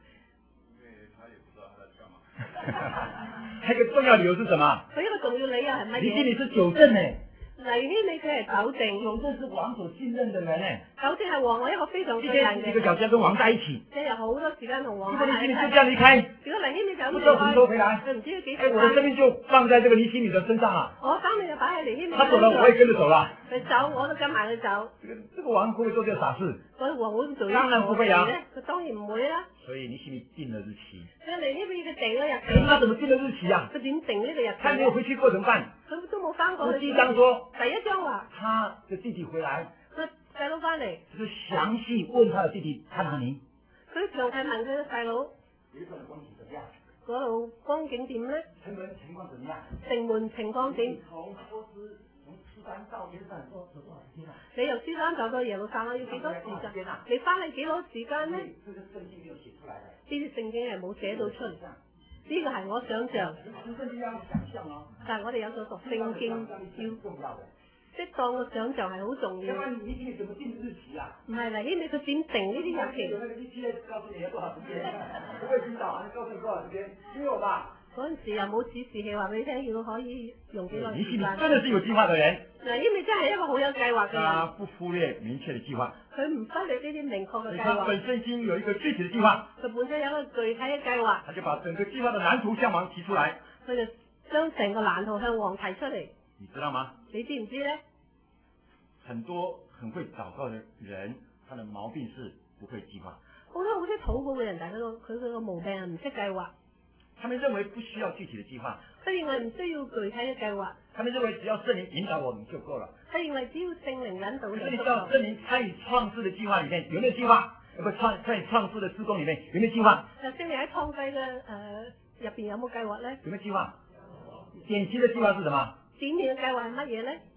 那個重要理由是什麼？ 佢一個重要理由係乜嘢？ 你心裏是九正呢？ 尼希米佢係糾正， 九正是王所信任的人呢。 糾正係王我一個非常一信任天一個嘅人， 小時跟王在一起， 即係有好多時間同王如果你心裏就喺一齊。 這樣離開， 如果尼希米就咁不知道什麼時候回來， 佢唔知要幾哎， 時翻。 我的生命就放在這個尼希米的身上了。 我生命就擺喺尼希米他走了，我也跟着走了。 佢走，我都跟埋佢走。 這個王會不會做這個傻事？ 嗰個王會唔做呢當然不會啊咧？佢當然唔會啦。 所以尼希米定了日期。 所以尼希米佢定咗日可是他期， 怎麼定的日期啊？ 佢點定呢個日他沒有期？ 回去過怎麼辦？ 佢都冇翻過去。 第一章說， 第一章話， 他的弟弟回來， 佢細佬翻嚟， 就是詳細問他的弟弟看哪裡。 佢詳細問佢嘅細佬有一段光景怎麼樣？ 嗰度光景點咧？ 城門情況怎麼樣？ 城門情況點？ 從波斯從書珊到耶路撒冷走多少天啊？ 你由書珊走到耶路撒冷要幾多時間？你翻去幾多時間咧？ 這個聖經沒有寫出來的。 呢啲聖經係冇寫到出嚟，呢個係我想象， 讀聖經要想象哦。 但係我哋有時候讀聖經要重要的。 適當嘅想象係好重要要不。然你怎麼定日期啊？ 唔係尼希米佢點定呢啲日期？ 有那個日期告訴你要多少時間，不會知道，告訴你多少時間，沒有吧？ 嗰陣時又冇指示器話俾你聽，要可以用幾耐尼希米時間。 真的是有計劃的人， 尼希米真係一個好有計劃嘅他人， 不忽略明確的計劃， 佢唔忽略呢啲明確嘅計所以他劃， 本身已經有一個具體的計劃， 佢本身有一個具體嘅計劃， 他就把整個計劃的藍圖向王提出來， 佢就將成個藍圖向王提出嚟。 你知道嗎？ 你知唔知咧？ 很多很會禱告的人，他的毛病是不會計劃， 好多好識禱告嘅人，但係佢個毛病係唔識計劃。 他們認為不需要具體的計劃， 佢認為唔需要具體嘅計劃， 他們認為只要聖靈引導我們就夠了。 佢認為只要聖靈引導可就是足夠。 你知道聖靈參與創世的計劃裡面有沒有計劃？不，參與創世的施工裡面有沒有計劃？ 就聖靈喺創世嘅入邊有冇計劃咧？ 有沒有計劃？典型的計劃是什麼？ 典型嘅計劃係乜嘢咧？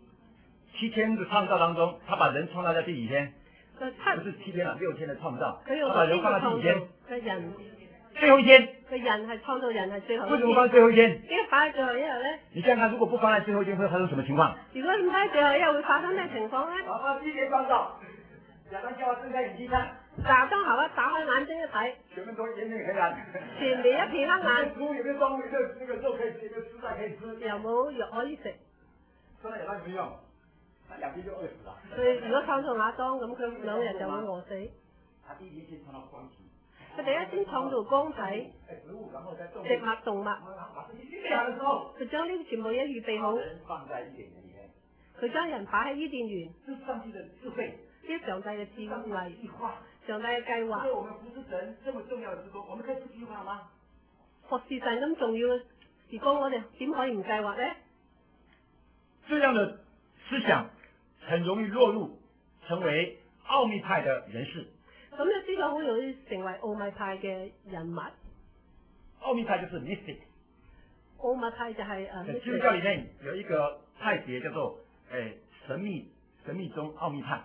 7天的創造當中，他把人創造在第幾天？ 佢不是7天了，6天的創造， 佢用他把人邊個放在第幾天創？造嘅人？ 最後一天。 佢人係創造人係最後一為什麼天， 放在最後一天？ 點解擺喺最後一日咧？ 你想想看，如果不放在最後一天，會發生什麼情況？ 如果唔擺喺最後一日，會發生咩情況咧？ 第一天創造，亞當夏娃睜開眼睛看， 亞當夏娃打開眼睛一睇， 前面都一片黑暗， 前面一片黑暗， 豬有沒有動物？那個肉可以吃，有蔬菜可以吃， 又冇肉可以食。 說那亞當有沒有用？他兩天就餓死了。 佢如果創造亞當咁，佢兩個人就會餓死。 他第一天先創造光體， 佢第一先創造光體、 植物，然後再動物， 植物、動物， 然後把這些預備好的時候， 佢將呢啲全部一預備好， 把人放在伊甸園裡面， 佢將人擺喺伊甸園， 這是上帝的智慧， 呢啲上帝嘅智上帝的慧、 計劃。 上帝嘅計因為劃， 我們服侍神這麼重要的事工，我們可以不計劃嗎？ 服侍神咁重要嘅事工，我哋點可以唔計劃咧？ 這樣的思想很容易落入成為奧秘派的人士。 咁嘅思想好容易成為奧秘派嘅人物。 奧秘派就是 mystic， 奧秘派就係在基督教裡面有一個派別叫做神秘中奧秘派。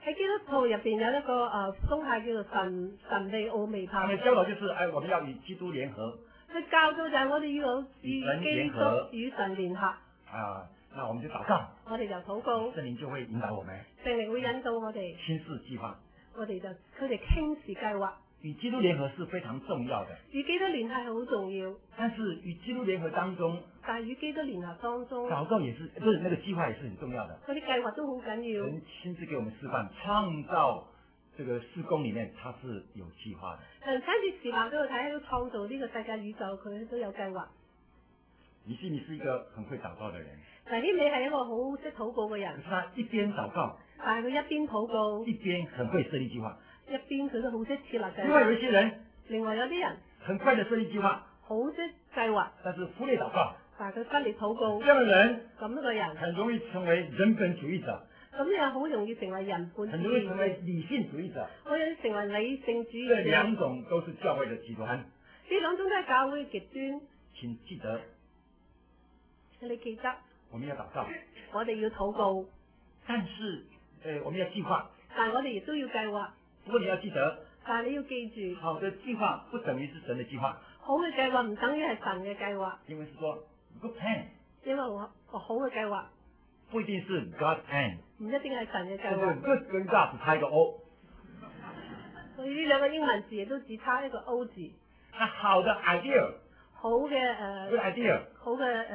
喺基督徒入邊有一個宗派叫做神秘奧秘派。 他們教導就是，我們要與基督聯合。 佢教導就係我哋要與基督與神聯合。 那我們就禱告， 我哋就禱告， 聖靈就會引導我們， 聖靈會引導我哋， 親自計劃。 佢哋傾時計劃。 與基督聯合是非常重要的， 與基督聯繫好重要。 但是與基督聯合當中， 但係與基督聯合當中， 禱告也是，不是那個計劃也是很重要的。 嗰啲計劃都好緊要。 神親自給我們示範，創造這個事工裏面，它是有計劃的。 神親自示範俾我睇，喺度創造呢個世界宇宙，佢都有計劃。 尼希米是一個很會禱告的人， 尼希米係一個好識禱告嘅人。 可是他一邊禱告， 但係佢一邊禱告， 一邊很會設立計劃。 一邊佢都好識設立計劃。 另外有一些人， 另外有啲人很快的設立計劃， 好識計劃， 但是忽略禱告。 但係佢忽略禱告。 這樣的人， 咁一個人很容易成為人本主義者， 咁又好容易成為人本主很容易成為義， 理性主義者。 好容易成為理性主義這者。 兩種都是教會的極端。 呢兩種都係教會嘅極端。 請記得， 你記得， 我們要禱告， 我哋要禱告， 但是，我們要計劃。 但係我哋亦都要計劃。 不過你要記得， 但係你要記住， 好的計劃不等於是神的計劃。 好嘅計劃唔等於係神嘅計劃， 因為是說 good plan， 因為好嘅計劃不一定是 God's plan。 唔一定係神嘅計這個劃。 good 跟 God 只差一個 O。 所以呢兩個英文字亦都只差一個 O 字。 那好的 idea， 好嘅 good idea， 好嘅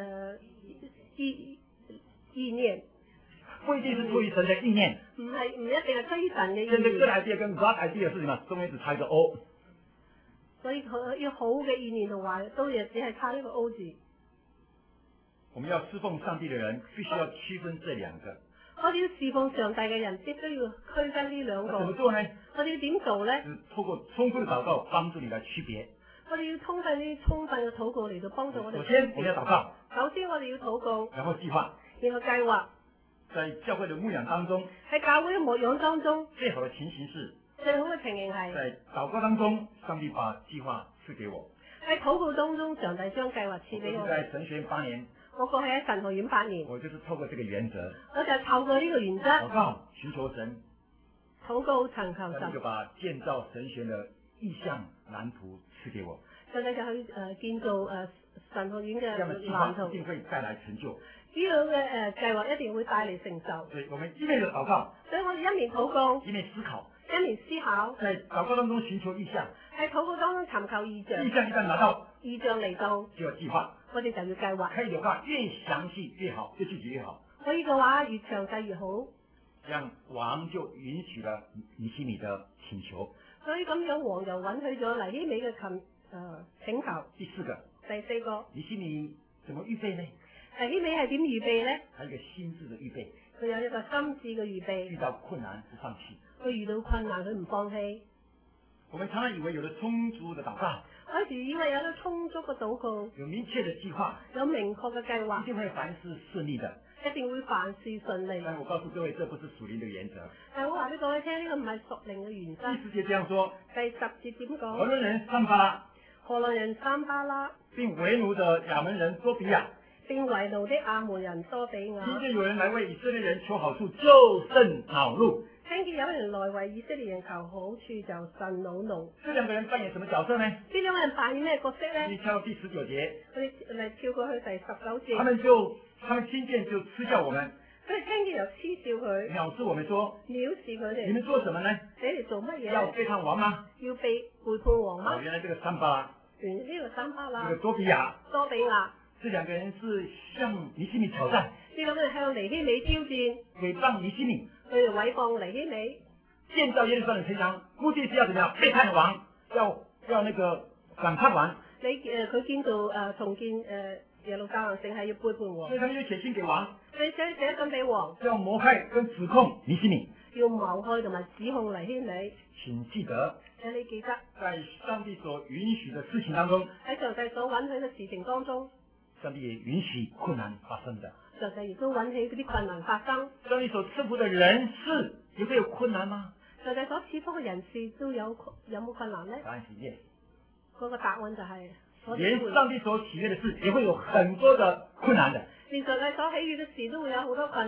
意念， 不一定是出於神的意念。 唔一定係出於神嘅意真正 good 念。 idea 跟 God idea 是什麼？中間只差一個 O。 所以佢要好嘅意念同壞都亦只係差一個 O 字。 我們要侍奉上帝的人，必須要區分這兩個。 我哋要侍奉上帝嘅人，必須要區分呢兩那怎麼個。 做呢？ 我哋要點做咧？ 透過充分的禱告幫助你來區別。 我哋要充分嘅禱告嚟到幫助我哋首區先我們要禱別。 告， 首先我哋要禱告， 然後計劃。 然後計劃。 在教會的牧養當中， 喺教會嘅牧養當中， 最好的情形是最好嘅情形係在禱告當中，上帝把計劃賜給我。 喺禱告當中，上帝將計劃賜俾我。 在神學院8年， 我過去喺神學院8年， 我就是透過這個原則， 我就透過呢個原則禱告尋求神， 禱告尋求神， 上帝就把建造神學院的意向藍圖賜給我。 上帝就去建造神學院嘅這樣的計藍圖。 劃一定會帶來成就。 呢樣嘅計劃一定會帶嚟成就。 所以我們一面的禱告， 所以我哋一面禱告， 一面思考， 一面思考， 在禱告當中尋求意向， 喺禱告當中尋求異象。 意向一旦拿到， 異象嚟到， 就要計劃。 我哋就要計劃。 可以的話，越詳細越好，越具體越好。 可以嘅話，越詳細越好。 這樣王就允許了尼希米的請求。 所以咁樣，王就允許咗尼希米嘅請求。 第四個， 第四個， 尼希米怎麼預備呢？ 尼希米係點預備咧？ 還有一個心智的預備。 佢有一個心智嘅預備。 遇到困難不放棄。 佢遇到困難，佢唔放棄。 我們常常以為有了充足的禱告， 有時以為有咗充足嘅禱告， 有明確的計劃， 有明確嘅計劃一，定會凡事順利的。 一定會凡事順利。 但我告訴各位，這不是屬靈的原則。 但我話俾各位聽，呢個唔係屬靈嘅原則。 第10節這樣說： 第10節點何講？ 倫人參巴拉， 何倫人參巴拉， 並為奴的亞門人多比亞， 並為奴的亞門人多比聽亞， 見有人來為以色列人求好處，就甚惱怒。 聽見有人來為以色列人求好處，就甚惱怒。 這兩個人扮演什麼角色呢？ 呢兩個人扮演咩角色咧？ 你跳到第19節， 佢哋嚟跳過去第19節， 他們聽見就嗤笑我們， 佢哋聽見又嗤笑佢， 藐視我們說： 藐視佢你哋。 們做什麼呢？ 你哋做乜嘢？ 要背叛王嗎？ 要背叛王嗎？ 原來這個參巴拉， 原呢個參巴拉這個多比亞， 多比亞， 這兩個人是向尼希米挑戰， 呢兩個人向尼希米挑戰， 毀謗尼希米， 佢哋毀謗尼希米， 建造耶路撒冷城牆，目的是要怎麼樣？背叛王，要那個反叛王。 佢建造重建耶路撒冷城係要背叛王所以，他們就寫信給王， 你寫信俾王， 要謀害跟指控尼希米。 要謀害同埋指控尼希米。 請記得， 請你記得在上帝所允許的事情當中， 喺上帝所允許嘅事情當中， 上帝也允許困難發生的。 上帝亦都允許嗰啲困難發生。 上帝所賜福的人事也會有困難嗎？ 上帝所賜福嘅人士都有冇困難咧？ 答案是 yes。 嗰個答案就係連上帝所喜悅的事也會有很多的困難的。 連上帝所喜悅嘅事都會有好多困難。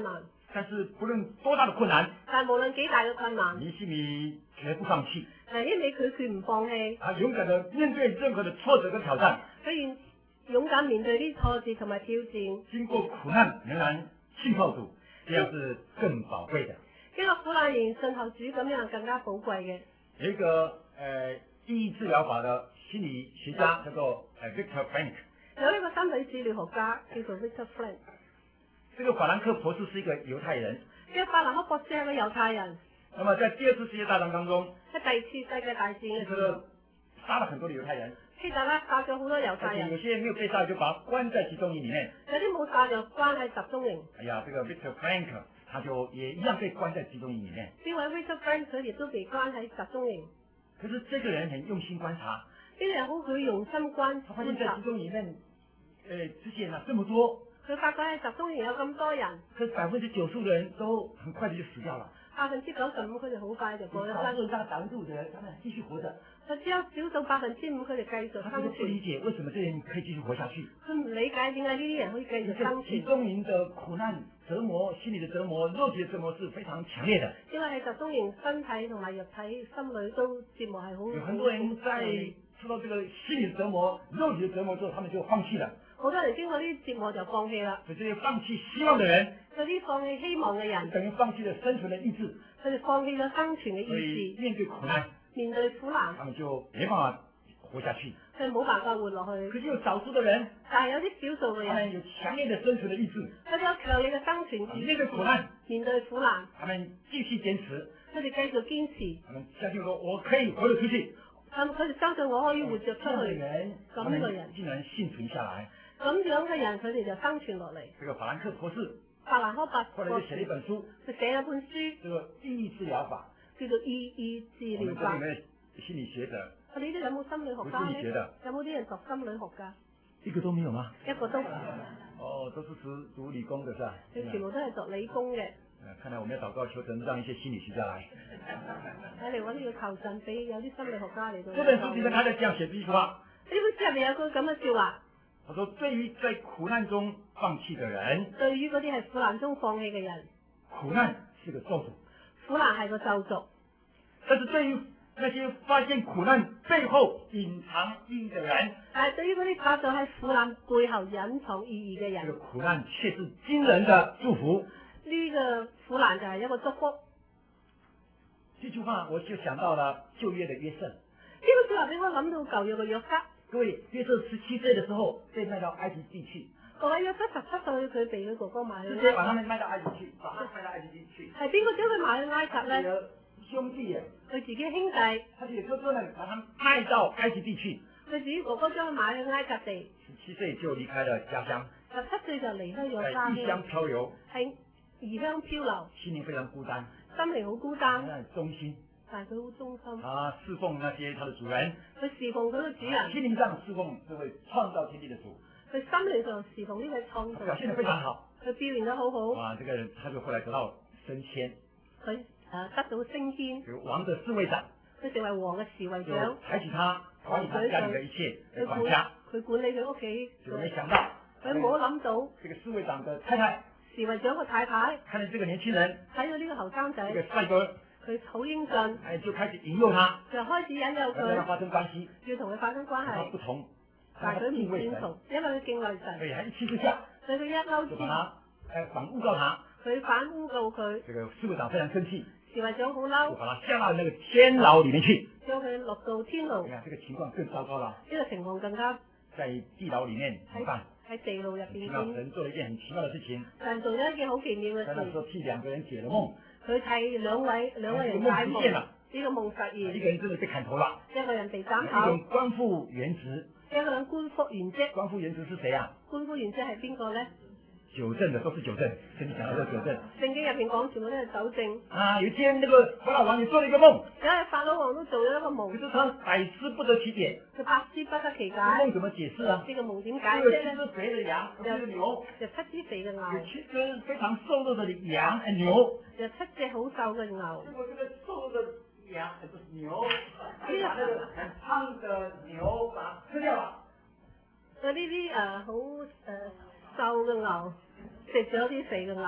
但是不論多大的困難， 但係無論幾大嘅困難， 尼希米絕不放棄， 尼希米佢決唔放棄， 他勇敢地面對任何的挫折跟挑戰， 佢願勇敢面對啲挫折同埋挑戰， 經過苦難仍然信靠主，這樣是更寶貴的。 經過苦難仍然信候主，咁樣更加寶貴嘅。 有一個意義治療法的心理學家叫做Victor Frank， 有一個心理治療學家叫做 Victor Frank， 這個法蘭克博士是一個猶太人。 呢個法蘭克博士係個猶太人。 那麼在第二次世界大戰當中， 喺第二次世界大戰嘅時候， 殺了很多的猶太人。 希特勒殺咗好多猶太人， 有些沒有被殺就把他關在集中營裡面。 有啲冇殺就關喺集中營。 哎呀，這個 Victor Frank 他就也一樣被關在集中營裡面。 呢位 Victor Frank 佢亦都被關喺集中營。 可是這個人很用心觀察， 呢個人好佢用心觀他發現在集中營裡面，這些人啊這麼多， 佢發覺喺集中營有咁多人， 可是95%的人都很快的就死掉了。 95%佢哋好快就過咗身。 少數5%的人，他們繼續活着。 佢只有少數5%佢哋繼續他這個不生存。 理解為什麼這些人可以繼續活下去。 佢唔理解點解呢啲人可以繼續生集存。 中營的苦難折磨，心理的折磨，肉體的折磨是非常強烈的。 因為喺集中營，身體同埋肉體、心裏都折磨係好。 有很多人在受到這個心理的折磨、肉體的折磨之後，他們就放棄了。 好多人經過呢啲折磨就放棄啦。 所以這些放棄希望的人， 嗰啲放棄希望嘅人， 等於放棄了生存的意志。 佢哋放棄咗生存嘅所意志， 以面對苦難， 面對苦難， 他們就沒辦法活下去。 佢哋冇辦法活落去。 可是有少數的人， 但係有啲少數嘅人， 他們有強烈的生存的意志， 佢哋有強烈嘅生存意面對苦難， 面對苦難， 他們繼續堅持， 佢哋繼續堅持， 他們相信說我可以活得出去。 佢哋相信我可以活着出這樣的去。 人，他咁嘅人們竟然幸存下來。 咁樣嘅人，佢哋就生存落嚟。 這個法蘭克博士法蘭克後來就寫了一本書， 佢寫咗本書， 這個意義治療法。 叫做意義治我們這療法。 裡面心理學的， 我哋呢度有冇心理學家有心理學的呢？有冇啲人讀心理學㗎？ 一個都沒有嗎？ 一個都， 哦，都是讀理工的是吧？ 佢全部都係讀理工嘅。 看來我們要禱告求神，讓一些心理學家來。 睇嚟我哋要求神俾有啲心理學家嚟到。 這本書裡面他在這樣寫一句話， 呢本書入面有句咁嘅説話， 他說：對於在苦難中放棄的人， 對於嗰啲係苦難中放棄嘅人， 苦難是個咒詛； 苦難係個咒詛。 但是對於那些發現苦難背後隱藏意義的人， 但係對於嗰啲發覺喺苦難背後隱藏意義嘅人， 這個苦難卻是驚人的祝福。 呢個苦難就係一個祝福。 這句話我就想到了舊約的約瑟。 呢個説話俾我諗到舊約嘅約瑟。 各位，約瑟17歲的時候被賣到埃及地去。 各位，約瑟17歲，佢被佢哥哥買去。 直接把他們賣到埃及去，把他賣到埃及地去。 係邊個將佢賣去埃及咧？ 兄弟啊， 佢自己兄弟。 他自己哥哥呢，把他賣到埃及地去。 佢自己哥哥將佢買去埃及地。 17歲就離開了家鄉。 17歲就離開咗在家鄉。 異鄉漂流。 喺異鄉漂流。 心靈非常孤單。 心靈好孤單。 很忠心。 但係佢好忠心。 侍奉那些他的主人。 佢侍奉佢嘅主人。 心靈上侍奉這位創造天地的主。 佢心靈上侍奉呢位創造。 表現得非常好。 佢表現得好好。 哇，這個人他就後來得到升遷。 佢得到升遷。 這個王的侍衛長。 佢成為王嘅侍衛長。 抬起他，管理他家裏的一切，來管家。 佢管理佢屋企。 結果沒想到。 佢冇諗到。 這個侍衛長的太太。 侍衛長嘅太太。 看到這個年輕人。 睇到呢個後生仔。 這個帥哥。 佢好英俊， 就開始引誘他， 就開始引誘佢， 跟他發生關係， 要同佢發生關係。 他不同， 但係佢唔認同，因為佢敬畏神。 所以還一氣之下， 所以佢一嬲之下， 反誣告他。 佢反誣告佢。 這個侍衛長非常生氣， 侍衛長好嬲， 就把他下到那個天牢裡面去， 將佢落到天牢。 哎呀，這個情況更糟糕了。 呢個情況更加在地牢裡面怎麼辦？ 喺地牢入邊。 神做了一件很奇妙的事情。 神做咗一件好奇妙嘅事。 在那時候替兩個人解了夢。 佢替兩位人解夢，呢個夢實現。 一個人真的被砍頭了， 一個人被斬頭。 一個人官復原職， 一個人官復原職。 官復原職是誰啊？ 官復原職係邊個咧？ 糾正的都是糾正，跟你講到這個糾正。 聖經入邊講全部都係糾正。 有一天那個法老王也做了一個夢。 有一日法老王都做咗一個夢。 可是他百思不得其解。 佢百思不得其解。 夢怎麼解釋啊？ 呢個夢點解釋咧？ 有7隻肥的羊，有7隻牛。 有7隻肥嘅牛。 有7隻非常瘦弱的羊牛。 有7隻好瘦嘅牛。 結果這個瘦弱的羊不是牛，把那個很胖的牛把它吃掉了。 佢呢啲好瘦嘅牛食咗啲肥嘅牛。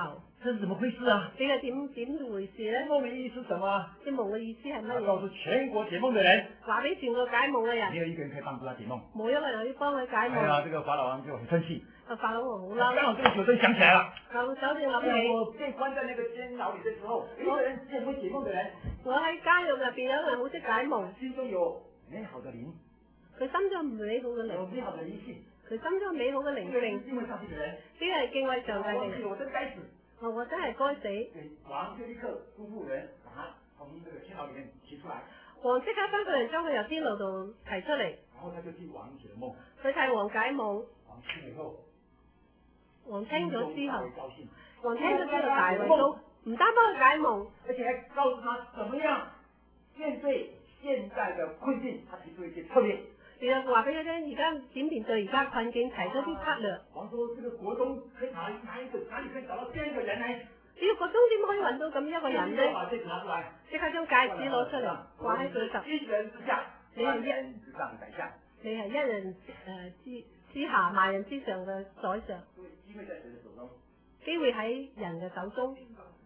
这是怎么回事啊？ 呢個點回事咧？ 夢的意思是什麼？ 啲夢嘅意思係乜他告嘢？ 訴全國解夢的人， 話俾全個解夢嘅人， 沒有一個人可以幫助他解夢。 冇一個人可以幫佢解哎夢。 呀，這個法老王就很生氣。 法老王好剛嬲， 好這個酒樽想起來了。 就手正諗起， 我被關在那個監牢裏的時候，有一個人是很會解夢的人， 我喺監獄入邊有一個人好識解夢， 心中有美好的靈， 佢心中美好嘅靈， 有美好的靈性。 佢心中美好嘅靈這個人性， 是敬畏上帝的人， 呢個係敬畏上帝嘅人。 我真該死。 我真係該死。 對，王就立刻吩咐人把他從這個監牢裏面提出來， 王即刻吩咐人將佢由天牢度提出嚟， 然後他就替王解了夢。 佢替王解夢。 王聽了以後， 王聽咗之後， 心中大為高興， 王聽咗之後大為高，唔單幫佢解夢， 而且還告訴他怎麼樣面對現在的困境，他提出一些策略。 然後話俾佢聽，而家點面對而家困境，提出啲策略。 王說：這個國中可以哪裏可以找到這樣一個人呢？ 呢個國中點可以揾到咁一個人呢？ 把戒指拿出來， 即刻將戒指攞出嚟，掛喺佢頭。 一人之下，萬人之上的宰相。 你係一人之下，萬人之上嘅宰相。 所以機會在誰的手中？ 機會喺人嘅手中，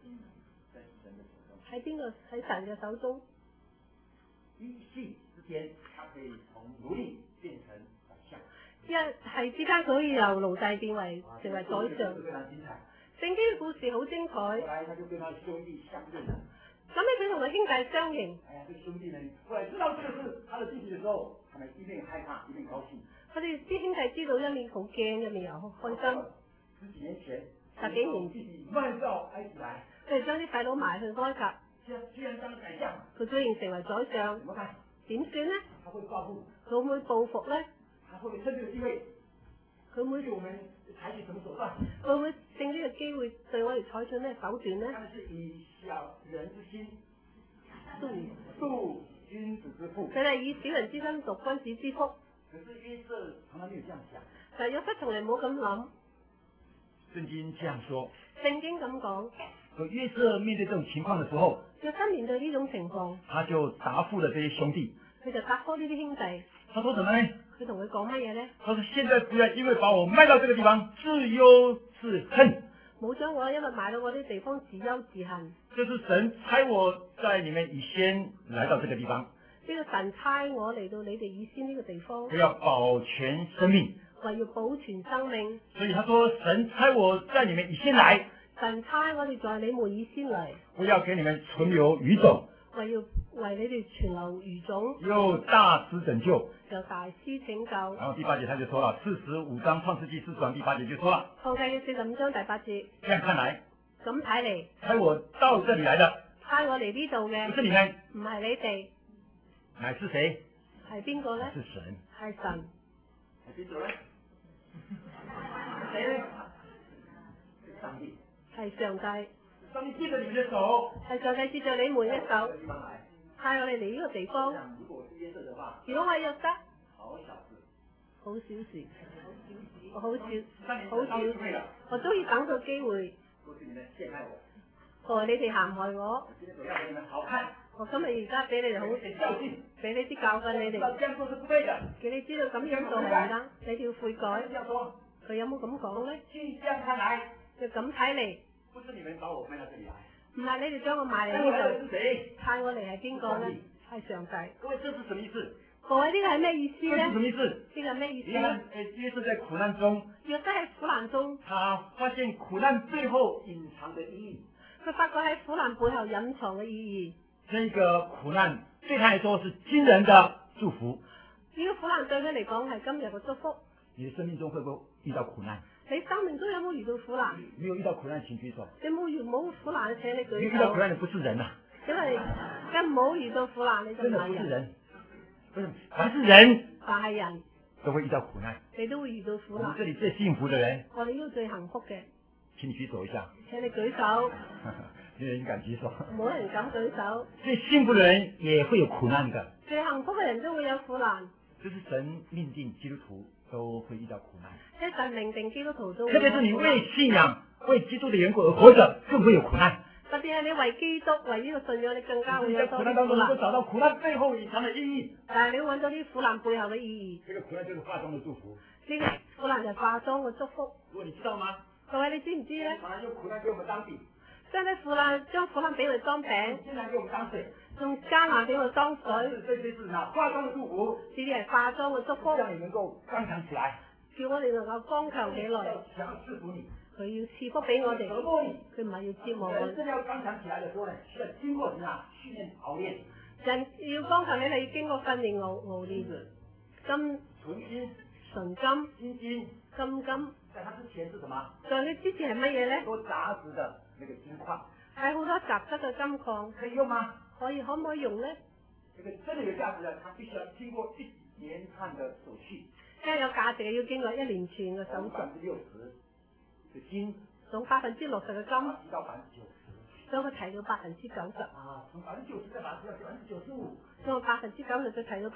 喺邊個？喺神嘅手中。 一夕之間，他可以從奴隸變成宰相。 一係之間，佢可以由奴隸變為成為宰相。 非常精彩。 聖經嘅故事好精彩。 後來他就跟他兄弟相認了。 咁咧，佢同佢兄弟相認。 哎呀，這個兄弟呢，後來知道這個是他的弟弟的時候，他們一面害怕，一面高興。 佢哋啲兄弟知道一面好驚，一面又好開心。 十幾年前， 十幾年弟弟賣到埃及來， 佢哋將啲細佬埋去埃及， 居然當了宰相， 佢居然成為宰相， 怎麼辦？ 點算呢？ 他會報復， 佢會唔會報復呢？ 他會不會趁這個機會佢會對我們採取什麼手段？ 會唔會趁呢個機會對我哋採取咩手段呢？ 他們是以小人之心度君子之腹。 佢哋以小人之心度君子之腹。 可是約瑟從來沒有這樣想。 但約瑟從嚟冇咁諗。 聖經這樣說。 聖經咁講。 約瑟面對這種情況的時候， 約瑟面對呢種情況， 他就答復了這些兄弟。 佢就答覆呢啲兄弟。 他說什麼呢？ 佢同佢講乜嘢呢？ 他說：現在不要因為把我賣到這個地方自憂自恨。 冇將我因為賣到嗰啲地方自憂自恨。 這是神差我在你們以先來到這個地方。 呢個神差我嚟到你哋以先呢個地方， 為要保全生命， 為要保全生命。 所以他說神差我在你們以先來， 神差我哋在你們以先嚟， 為要給你們存留餘種， 為要為你哋存留餘種， 又大施拯救， 又大施拯救。 然後第8節他就說了，45章創世記40章第8節就說了， 創世記45章第8節。 這樣看來， 咁睇嚟， 差我到這裡來的， 差我嚟呢度嘅， 不是你們， 唔係你哋， 乃是誰？ 係邊個咧？ 是神。 係神。 係邊個咧？誰咧？係上帝。 係上帝。 上帝接着你們的手。 係上帝接着你們嘅手，派我哋嚟呢個地方。 如果我是約瑟的話， 如果我係約瑟， 好小事， 好小事，我好少，我都要等到機會。 過去你們陷害我， 害你哋陷害我。 今天我要給你們好看。 我今日而家俾你哋好教訓， 俾你啲教訓你哋。 知道這樣做是不對的， 叫你知道咁樣做係唔得，你哋要悔改。 這樣說， 佢有冇咁講咧？ 這樣看來， 就咁睇嚟， 不是你們把我賣到這裡來， 唔係你哋將我賣嚟派我來的呢度， 是誰？ 派我嚟係邊個咧？係上帝。 各位，這是什麼意思？ 各位，呢個係咩意思咧？ 這是什麼意思？ 呢個係咩意思你看，約瑟在苦難中， 約瑟喺苦難中， 他發現苦難背後隱藏的意義。 佢發覺喺苦難背後隱藏嘅意義。 這個苦難對他來說是驚人的祝福。 呢個苦難對佢嚟講係今日嘅祝福。 你的生命中會不會遇到苦難？ 你生命中有冇遇到苦難？ 沒有遇到苦難，請舉手。 你冇苦難，請你舉手。 遇到苦難的不是人啊， 因為一冇遇到苦難，你就唔真的係人。 不是人。為什麼？凡是人， 但係人， 都會遇到苦難。 你都會遇到苦難我們。這裏最幸福的人， 我哋呢個最幸福嘅， 請你舉手一下。 請你舉手。 沒有人敢舉手。 冇人敢舉手。 最幸福的人也會有苦難的。 最幸福嘅人都會有苦難。 這是神命定基督徒都會遇到苦難。 即係神命定基督徒都會。 特別是你為信仰、為基督的緣故而活着，更會有苦難。 特別係你為基督、為呢個信仰，你更加會有在苦難當中能夠找到苦難背後隱藏的意義。 但係你要揾到啲苦難背後嘅意義。 這個苦難就是化妝的祝福。 呢個苦難就係化妝嘅祝福。 如果你知道嗎？ 各位你知唔知咧？ 常常用苦難給我們當比。 將啲苦難俾我哋當餅， 艰难给我们当水， 用艱難俾我哋當水， 这些是那化妆的祝福， 呢啲係化妝嘅祝福， 让你能够刚强起來， 叫我哋能夠剛強起來。 要想賜福你， 佢要賜福俾我哋， 折磨你。 佢唔係要折磨我人哋。 真的要剛強起來的時候呢，需要經過什麼啊？訓練熬練。 人要剛強起嚟，要經過訓練熬練。金純金、 純金、 金金， 金金， 在它之前是什麼？ 在佢之前係乜嘢咧？ 多雜質的那個金礦， 係好多雜質嘅金礦， 可以用嗎？ 可唔可以用咧？ 這個真的有價值的，它必須要經過一連串的手續。 真係有價值嘅，要經過一連串嘅手續。 60%的金， 從60%嘅金， 提到90%。 將佢提到90%。 啊，從90%再把它提到95%。 將90%再提到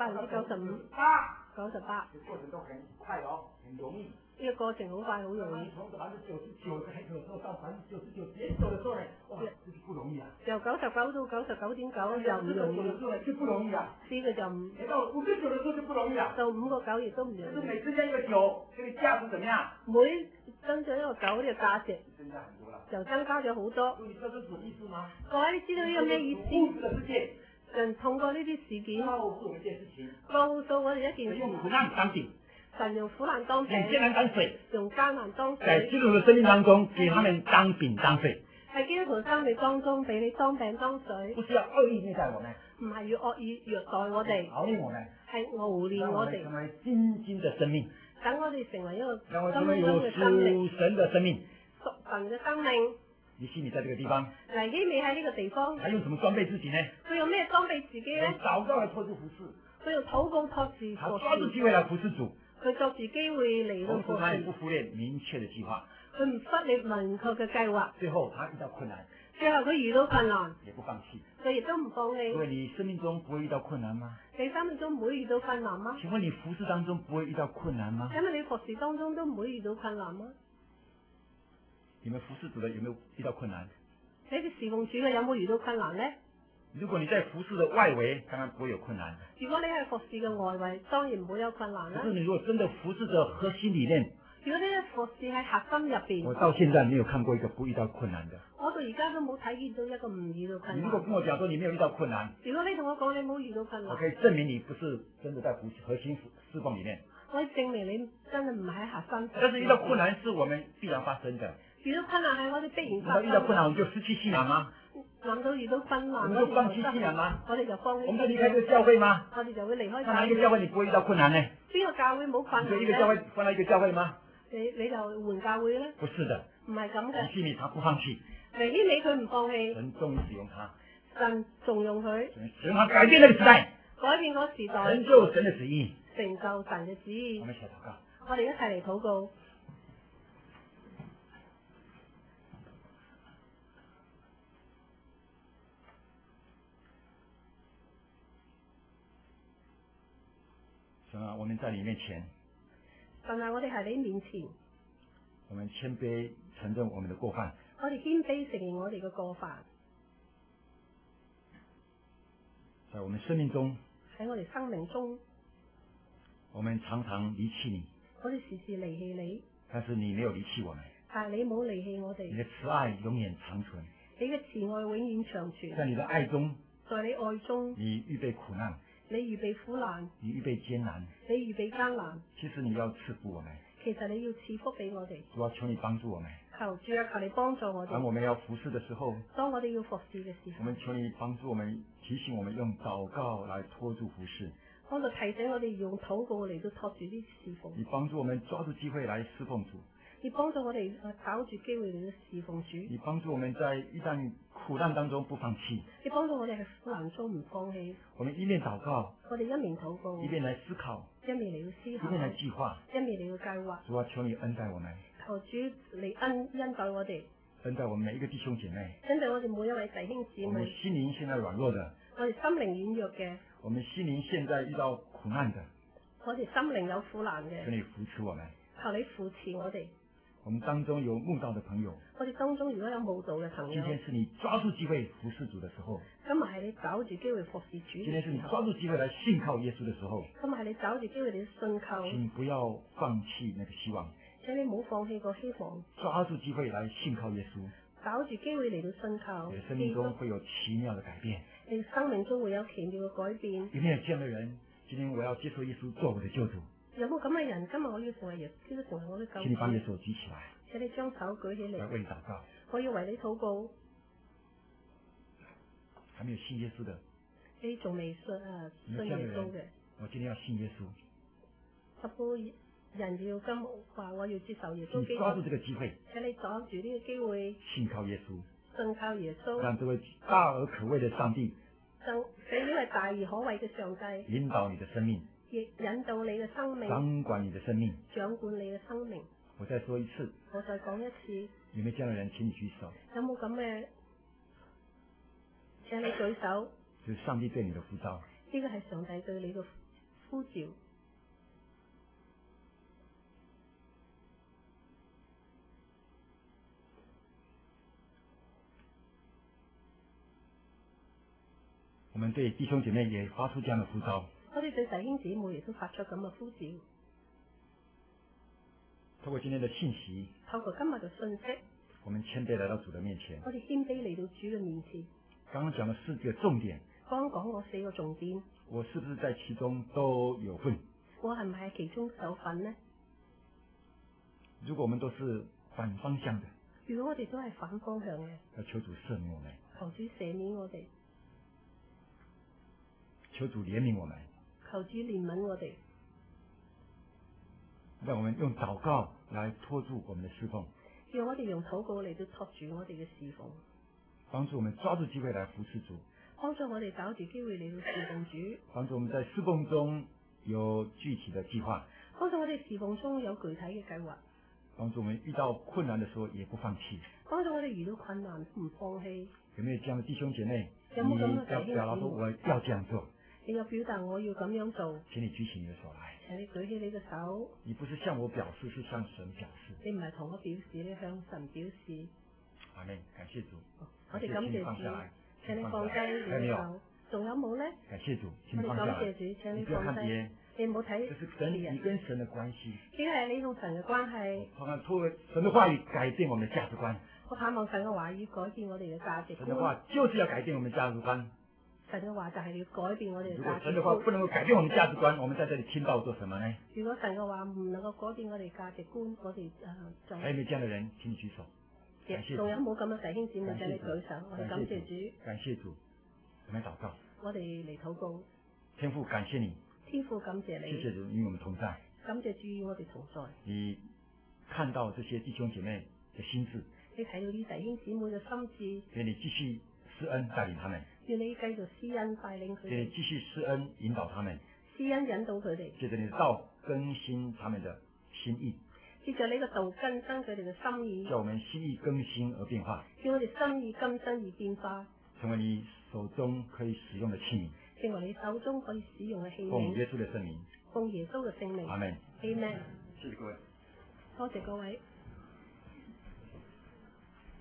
95%、98%。 這過程都很快哦，很容易。 呢個過程好快，好容易。 從99%的時候到99%點走的時候呢，哇，這就不容易啊。 由99到99.9又唔容易， 就不容易啊。 呢個就唔到59的時候就不容易啊。 到5個9亦都唔容易。 就是每增加一個9，這個價值怎麼樣？ 每增長一個9，呢個價值增加很多了。 就增加咗好多。 你知道這是什麼意思嗎？ 各位，你知道呢個咩意思？ 物質的世界， 神通過呢啲事件， 告訴我們一件事情， 告訴我哋一件用苦事。 難當餅， 神用苦難當用艱餅， 難當水， 用艱難當在水， 基督徒的生命當中，給他們當餅當水， 喺基督徒生命當中俾你當餅當水， 不是要惡意虐待我們， 唔係要惡意虐待我哋， 熬練我們， 係熬練我哋， 成為精金的生命， 等我哋成為一個讓我金成為有嘅生命， 屬神的生命。 屬神嘅生命。 你心裡在這個地方， 尼希米喺呢個地方， 他用什麼裝備自己呢？ 佢用咩裝備自己咧？ 禱告來托住服侍， 佢用禱告托住他服抓住侍， 機會來服侍主， 佢作住機會嚟到服同時他也不侍， 忽略明確的計劃。 佢唔忽略明確嘅計劃。 最後他遇到困難， 最後佢遇到困難， 也不放棄。 佢亦都唔放棄。 因為你生命中不會遇到困難嗎？ 你生命中唔會遇到困難嗎？ 請問你服侍當中不會遇到困難嗎？ 因為你服侍當中都唔會遇到困難嗎？ 你們服侍主的有沒有遇到困難？ 你哋侍奉主嘅有冇遇到困難呢？ 如果你在服侍的外圍，當然不會有困難。 如果你係服侍嘅外圍，當然唔會有困難啦可。是你如果真的服侍着核心理念， 如果你係服侍喺核心入邊， 我到現在沒有看過一個不遇到困難的。 我到而家都冇睇見到一個唔遇到困難。 你如果跟我講說你沒有遇到困難， 如果你同我講你冇遇到困難， 我可以證明你不是真的在核心侍奉裡面。 可以證明你真係唔喺核心。 但是遇到困難是我們必然發生的。 遇到困難係我哋必然發生。 難道遇到困難我們就失去信仰嗎？ 諗到遇到困難， 我們就放棄信仰嗎？ 我哋就放棄。 我們就離開這個教會嗎？ 我哋就會離開哪一個教會你不會遇到困難呢？ 邊個教會冇困難你就一個教會換了一個教會嗎？ 你就換教會咧？ 不是的， 唔係咁嘅。 尼希米他不放棄， 尼希米佢唔放棄， 神終於使用他， 神重用佢， 使用他改變那個時代， 改變嗰時代， 成就神的旨意。 成就神嘅旨意我。們一起禱告。 我哋一齊嚟禱告。 神啊，我們在你面前， 神啊，我哋喺你面前， 我們謙卑承認我們的過犯， 我哋謙卑承認我哋嘅過犯， 在我們生命中， 喺我哋生命中， 我們常常離棄你， 我哋時時離棄你， 但是你沒有離棄我們， 但係你冇離棄我哋， 你的慈愛永遠長存。 你嘅慈愛永遠長存。 在你的愛中， 在你愛中， 你預備苦難， 你預備苦難， 你預備艱難， 你預備艱難。 其實你要賜福我們， 其實你要賜福俾我哋。 主要求你幫助我們。 求主啊，求你幫助我哋。 當我們要服侍的時候， 當我哋要服侍嘅時候， 我們求你幫助我們，提醒我們用禱告來拖住服侍。 幫助提醒我哋用禱告嚟到托住啲侍奉。 你幫助我們抓住機會來侍奉主。 你幫助我哋找住機會嚟到侍奉主。 你幫助我們在一旦苦難當中不放棄。 你幫助我哋喺苦難中唔放棄。 我們一面禱告， 我哋一面禱告， 一面來思考， 一面嚟到思考， 一面來計劃。 一面嚟到計劃。 主啊，求你恩待我們， 求主嚟恩待我哋， 恩待我們每一個弟兄姐妹。 恩待我哋每一位弟兄姊我們妹。 心靈現在軟弱的， 我哋心靈軟弱嘅， 我們心靈現在遇到苦難的， 我哋心靈有苦難嘅， 求你扶持我們。 求你扶持我哋。 我們當中有慕道的朋友， 我哋當中如果有慕道嘅朋友， 今天是你抓住機會服侍主的時候， 今日係你找住機會服侍主今天是你嘅時候， 抓住機會來信靠耶穌的時候， 今日係你找住機會嚟信靠， 請不要放棄那個希望， 請你唔好放棄個希望， 抓住機會來信靠耶穌， 找住機會嚟到信靠， 你的生命中會有奇妙的改變。 你生命中會有奇妙嘅改變。 有沒有這樣的人？今天我要接受耶穌做我的救主。 有冇咁嘅人？今日我要成為耶穌，成為我嘅救主。 請你把你的手舉起來， 請你將手舉起嚟。 我要為你禱告。 我要為你禱告。 還沒有信耶穌的， 你仲未信耶穌嘅？ 我今天要信耶穌。 十個人要今話我要接受耶穌基督。 你抓住這個機會， 請你抓住呢個機會， 信靠耶穌， 信靠耶穌， 讓這位大而可畏的上帝俾呢位大而可畏嘅上帝引導你的生命， 亦引導你嘅生命， 掌管你的生命， 掌管你嘅生命。 我再說一次， 我再講一次， 有沒有這樣的人？請你舉手。 有冇咁嘅？請你舉手。 就是上帝對你的呼召。 呢個係上帝對你嘅呼召。 我們對弟兄姐妹也發出這樣的呼召。 我哋對弟兄姊妹亦都發出咁嘅呼召。 透過今天的信息， 透過今日嘅信息， 我們謙卑來到主的面前。 我哋謙卑嚟到主嘅面前。 剛剛講的4個重點。 剛講我4個重點。 我是不是在其中都有份？ 我係咪喺其中有份呢？ 如果我們都是反方向的， 如果我哋都係反方向嘅， 要求主赦免我們， 求主赦免我哋， 求主憐憫我們， 求主憐憫我哋， 讓我們用禱告來拖住我們的侍奉， 讓我哋用禱告嚟到托住我哋嘅侍奉， 幫助我們抓住機會來服侍主， 幫助我哋找住機會嚟到侍奉主， 幫助我們在侍奉中有具體的計劃， 幫助我哋侍奉中有具體嘅計劃， 幫助我們遇到困難的時候也不放棄， 幫助我哋遇到困難唔放棄。 有沒有這樣的弟兄姐妹？ 有冇咁嘅弟兄你要表達說我要這樣做？ 你有表達我要咁樣做？ 請你舉起你的手來。 請你舉起你嘅手。 你不是向我表示，是向神表示。 你唔係同我表示，你向神表示。 阿門，感謝主。 我哋感謝主，請你放低你嘅手。仲有冇呢？ 感謝主，請我哋放下來。 感謝主，請你放低。你唔好睇這是神你跟神的關係。 呢個係你同神嘅關係。 盼望透過神的話語改變我們的價值觀。 我盼望神嘅話語改變我哋嘅價值觀。 神的話就是要改變我們價值觀。 神嘅話就係要改變我哋嘅價值觀。 如果神的話不能夠改變我們價值觀，我們在這裏聽到做什麼呢？ 如果神嘅話唔能夠改變我哋價值觀，我哋就還有沒有這樣的人？請你舉手。感謝主。 仲有冇咁嘅弟兄姊妹？請你舉手。我哋感謝主。 感謝主。我們禱告。 我哋嚟禱告。 天父，感謝你。 天父，感謝你。 謝謝主與我們同在。 感謝主與我哋同在。 你看到這些弟兄姐妹的心志。 你睇到啲弟兄姊妹嘅心志。 願你繼續施恩帶領他們。 願你繼續施恩帶領佢哋。 願你繼續施恩引導他們。 施恩引導佢哋。 借着你的道更新他們的心意。 借着呢個道更新佢哋嘅心意。 叫我們心意更新而變化。 叫我哋心意更新而變化。 成為你手中可以使用的器皿。 成為你手中可以使用嘅器皿。 奉耶穌的聖名。 奉耶穌嘅聖名。 阿門。 阿門。 謝謝各位。 多謝各位。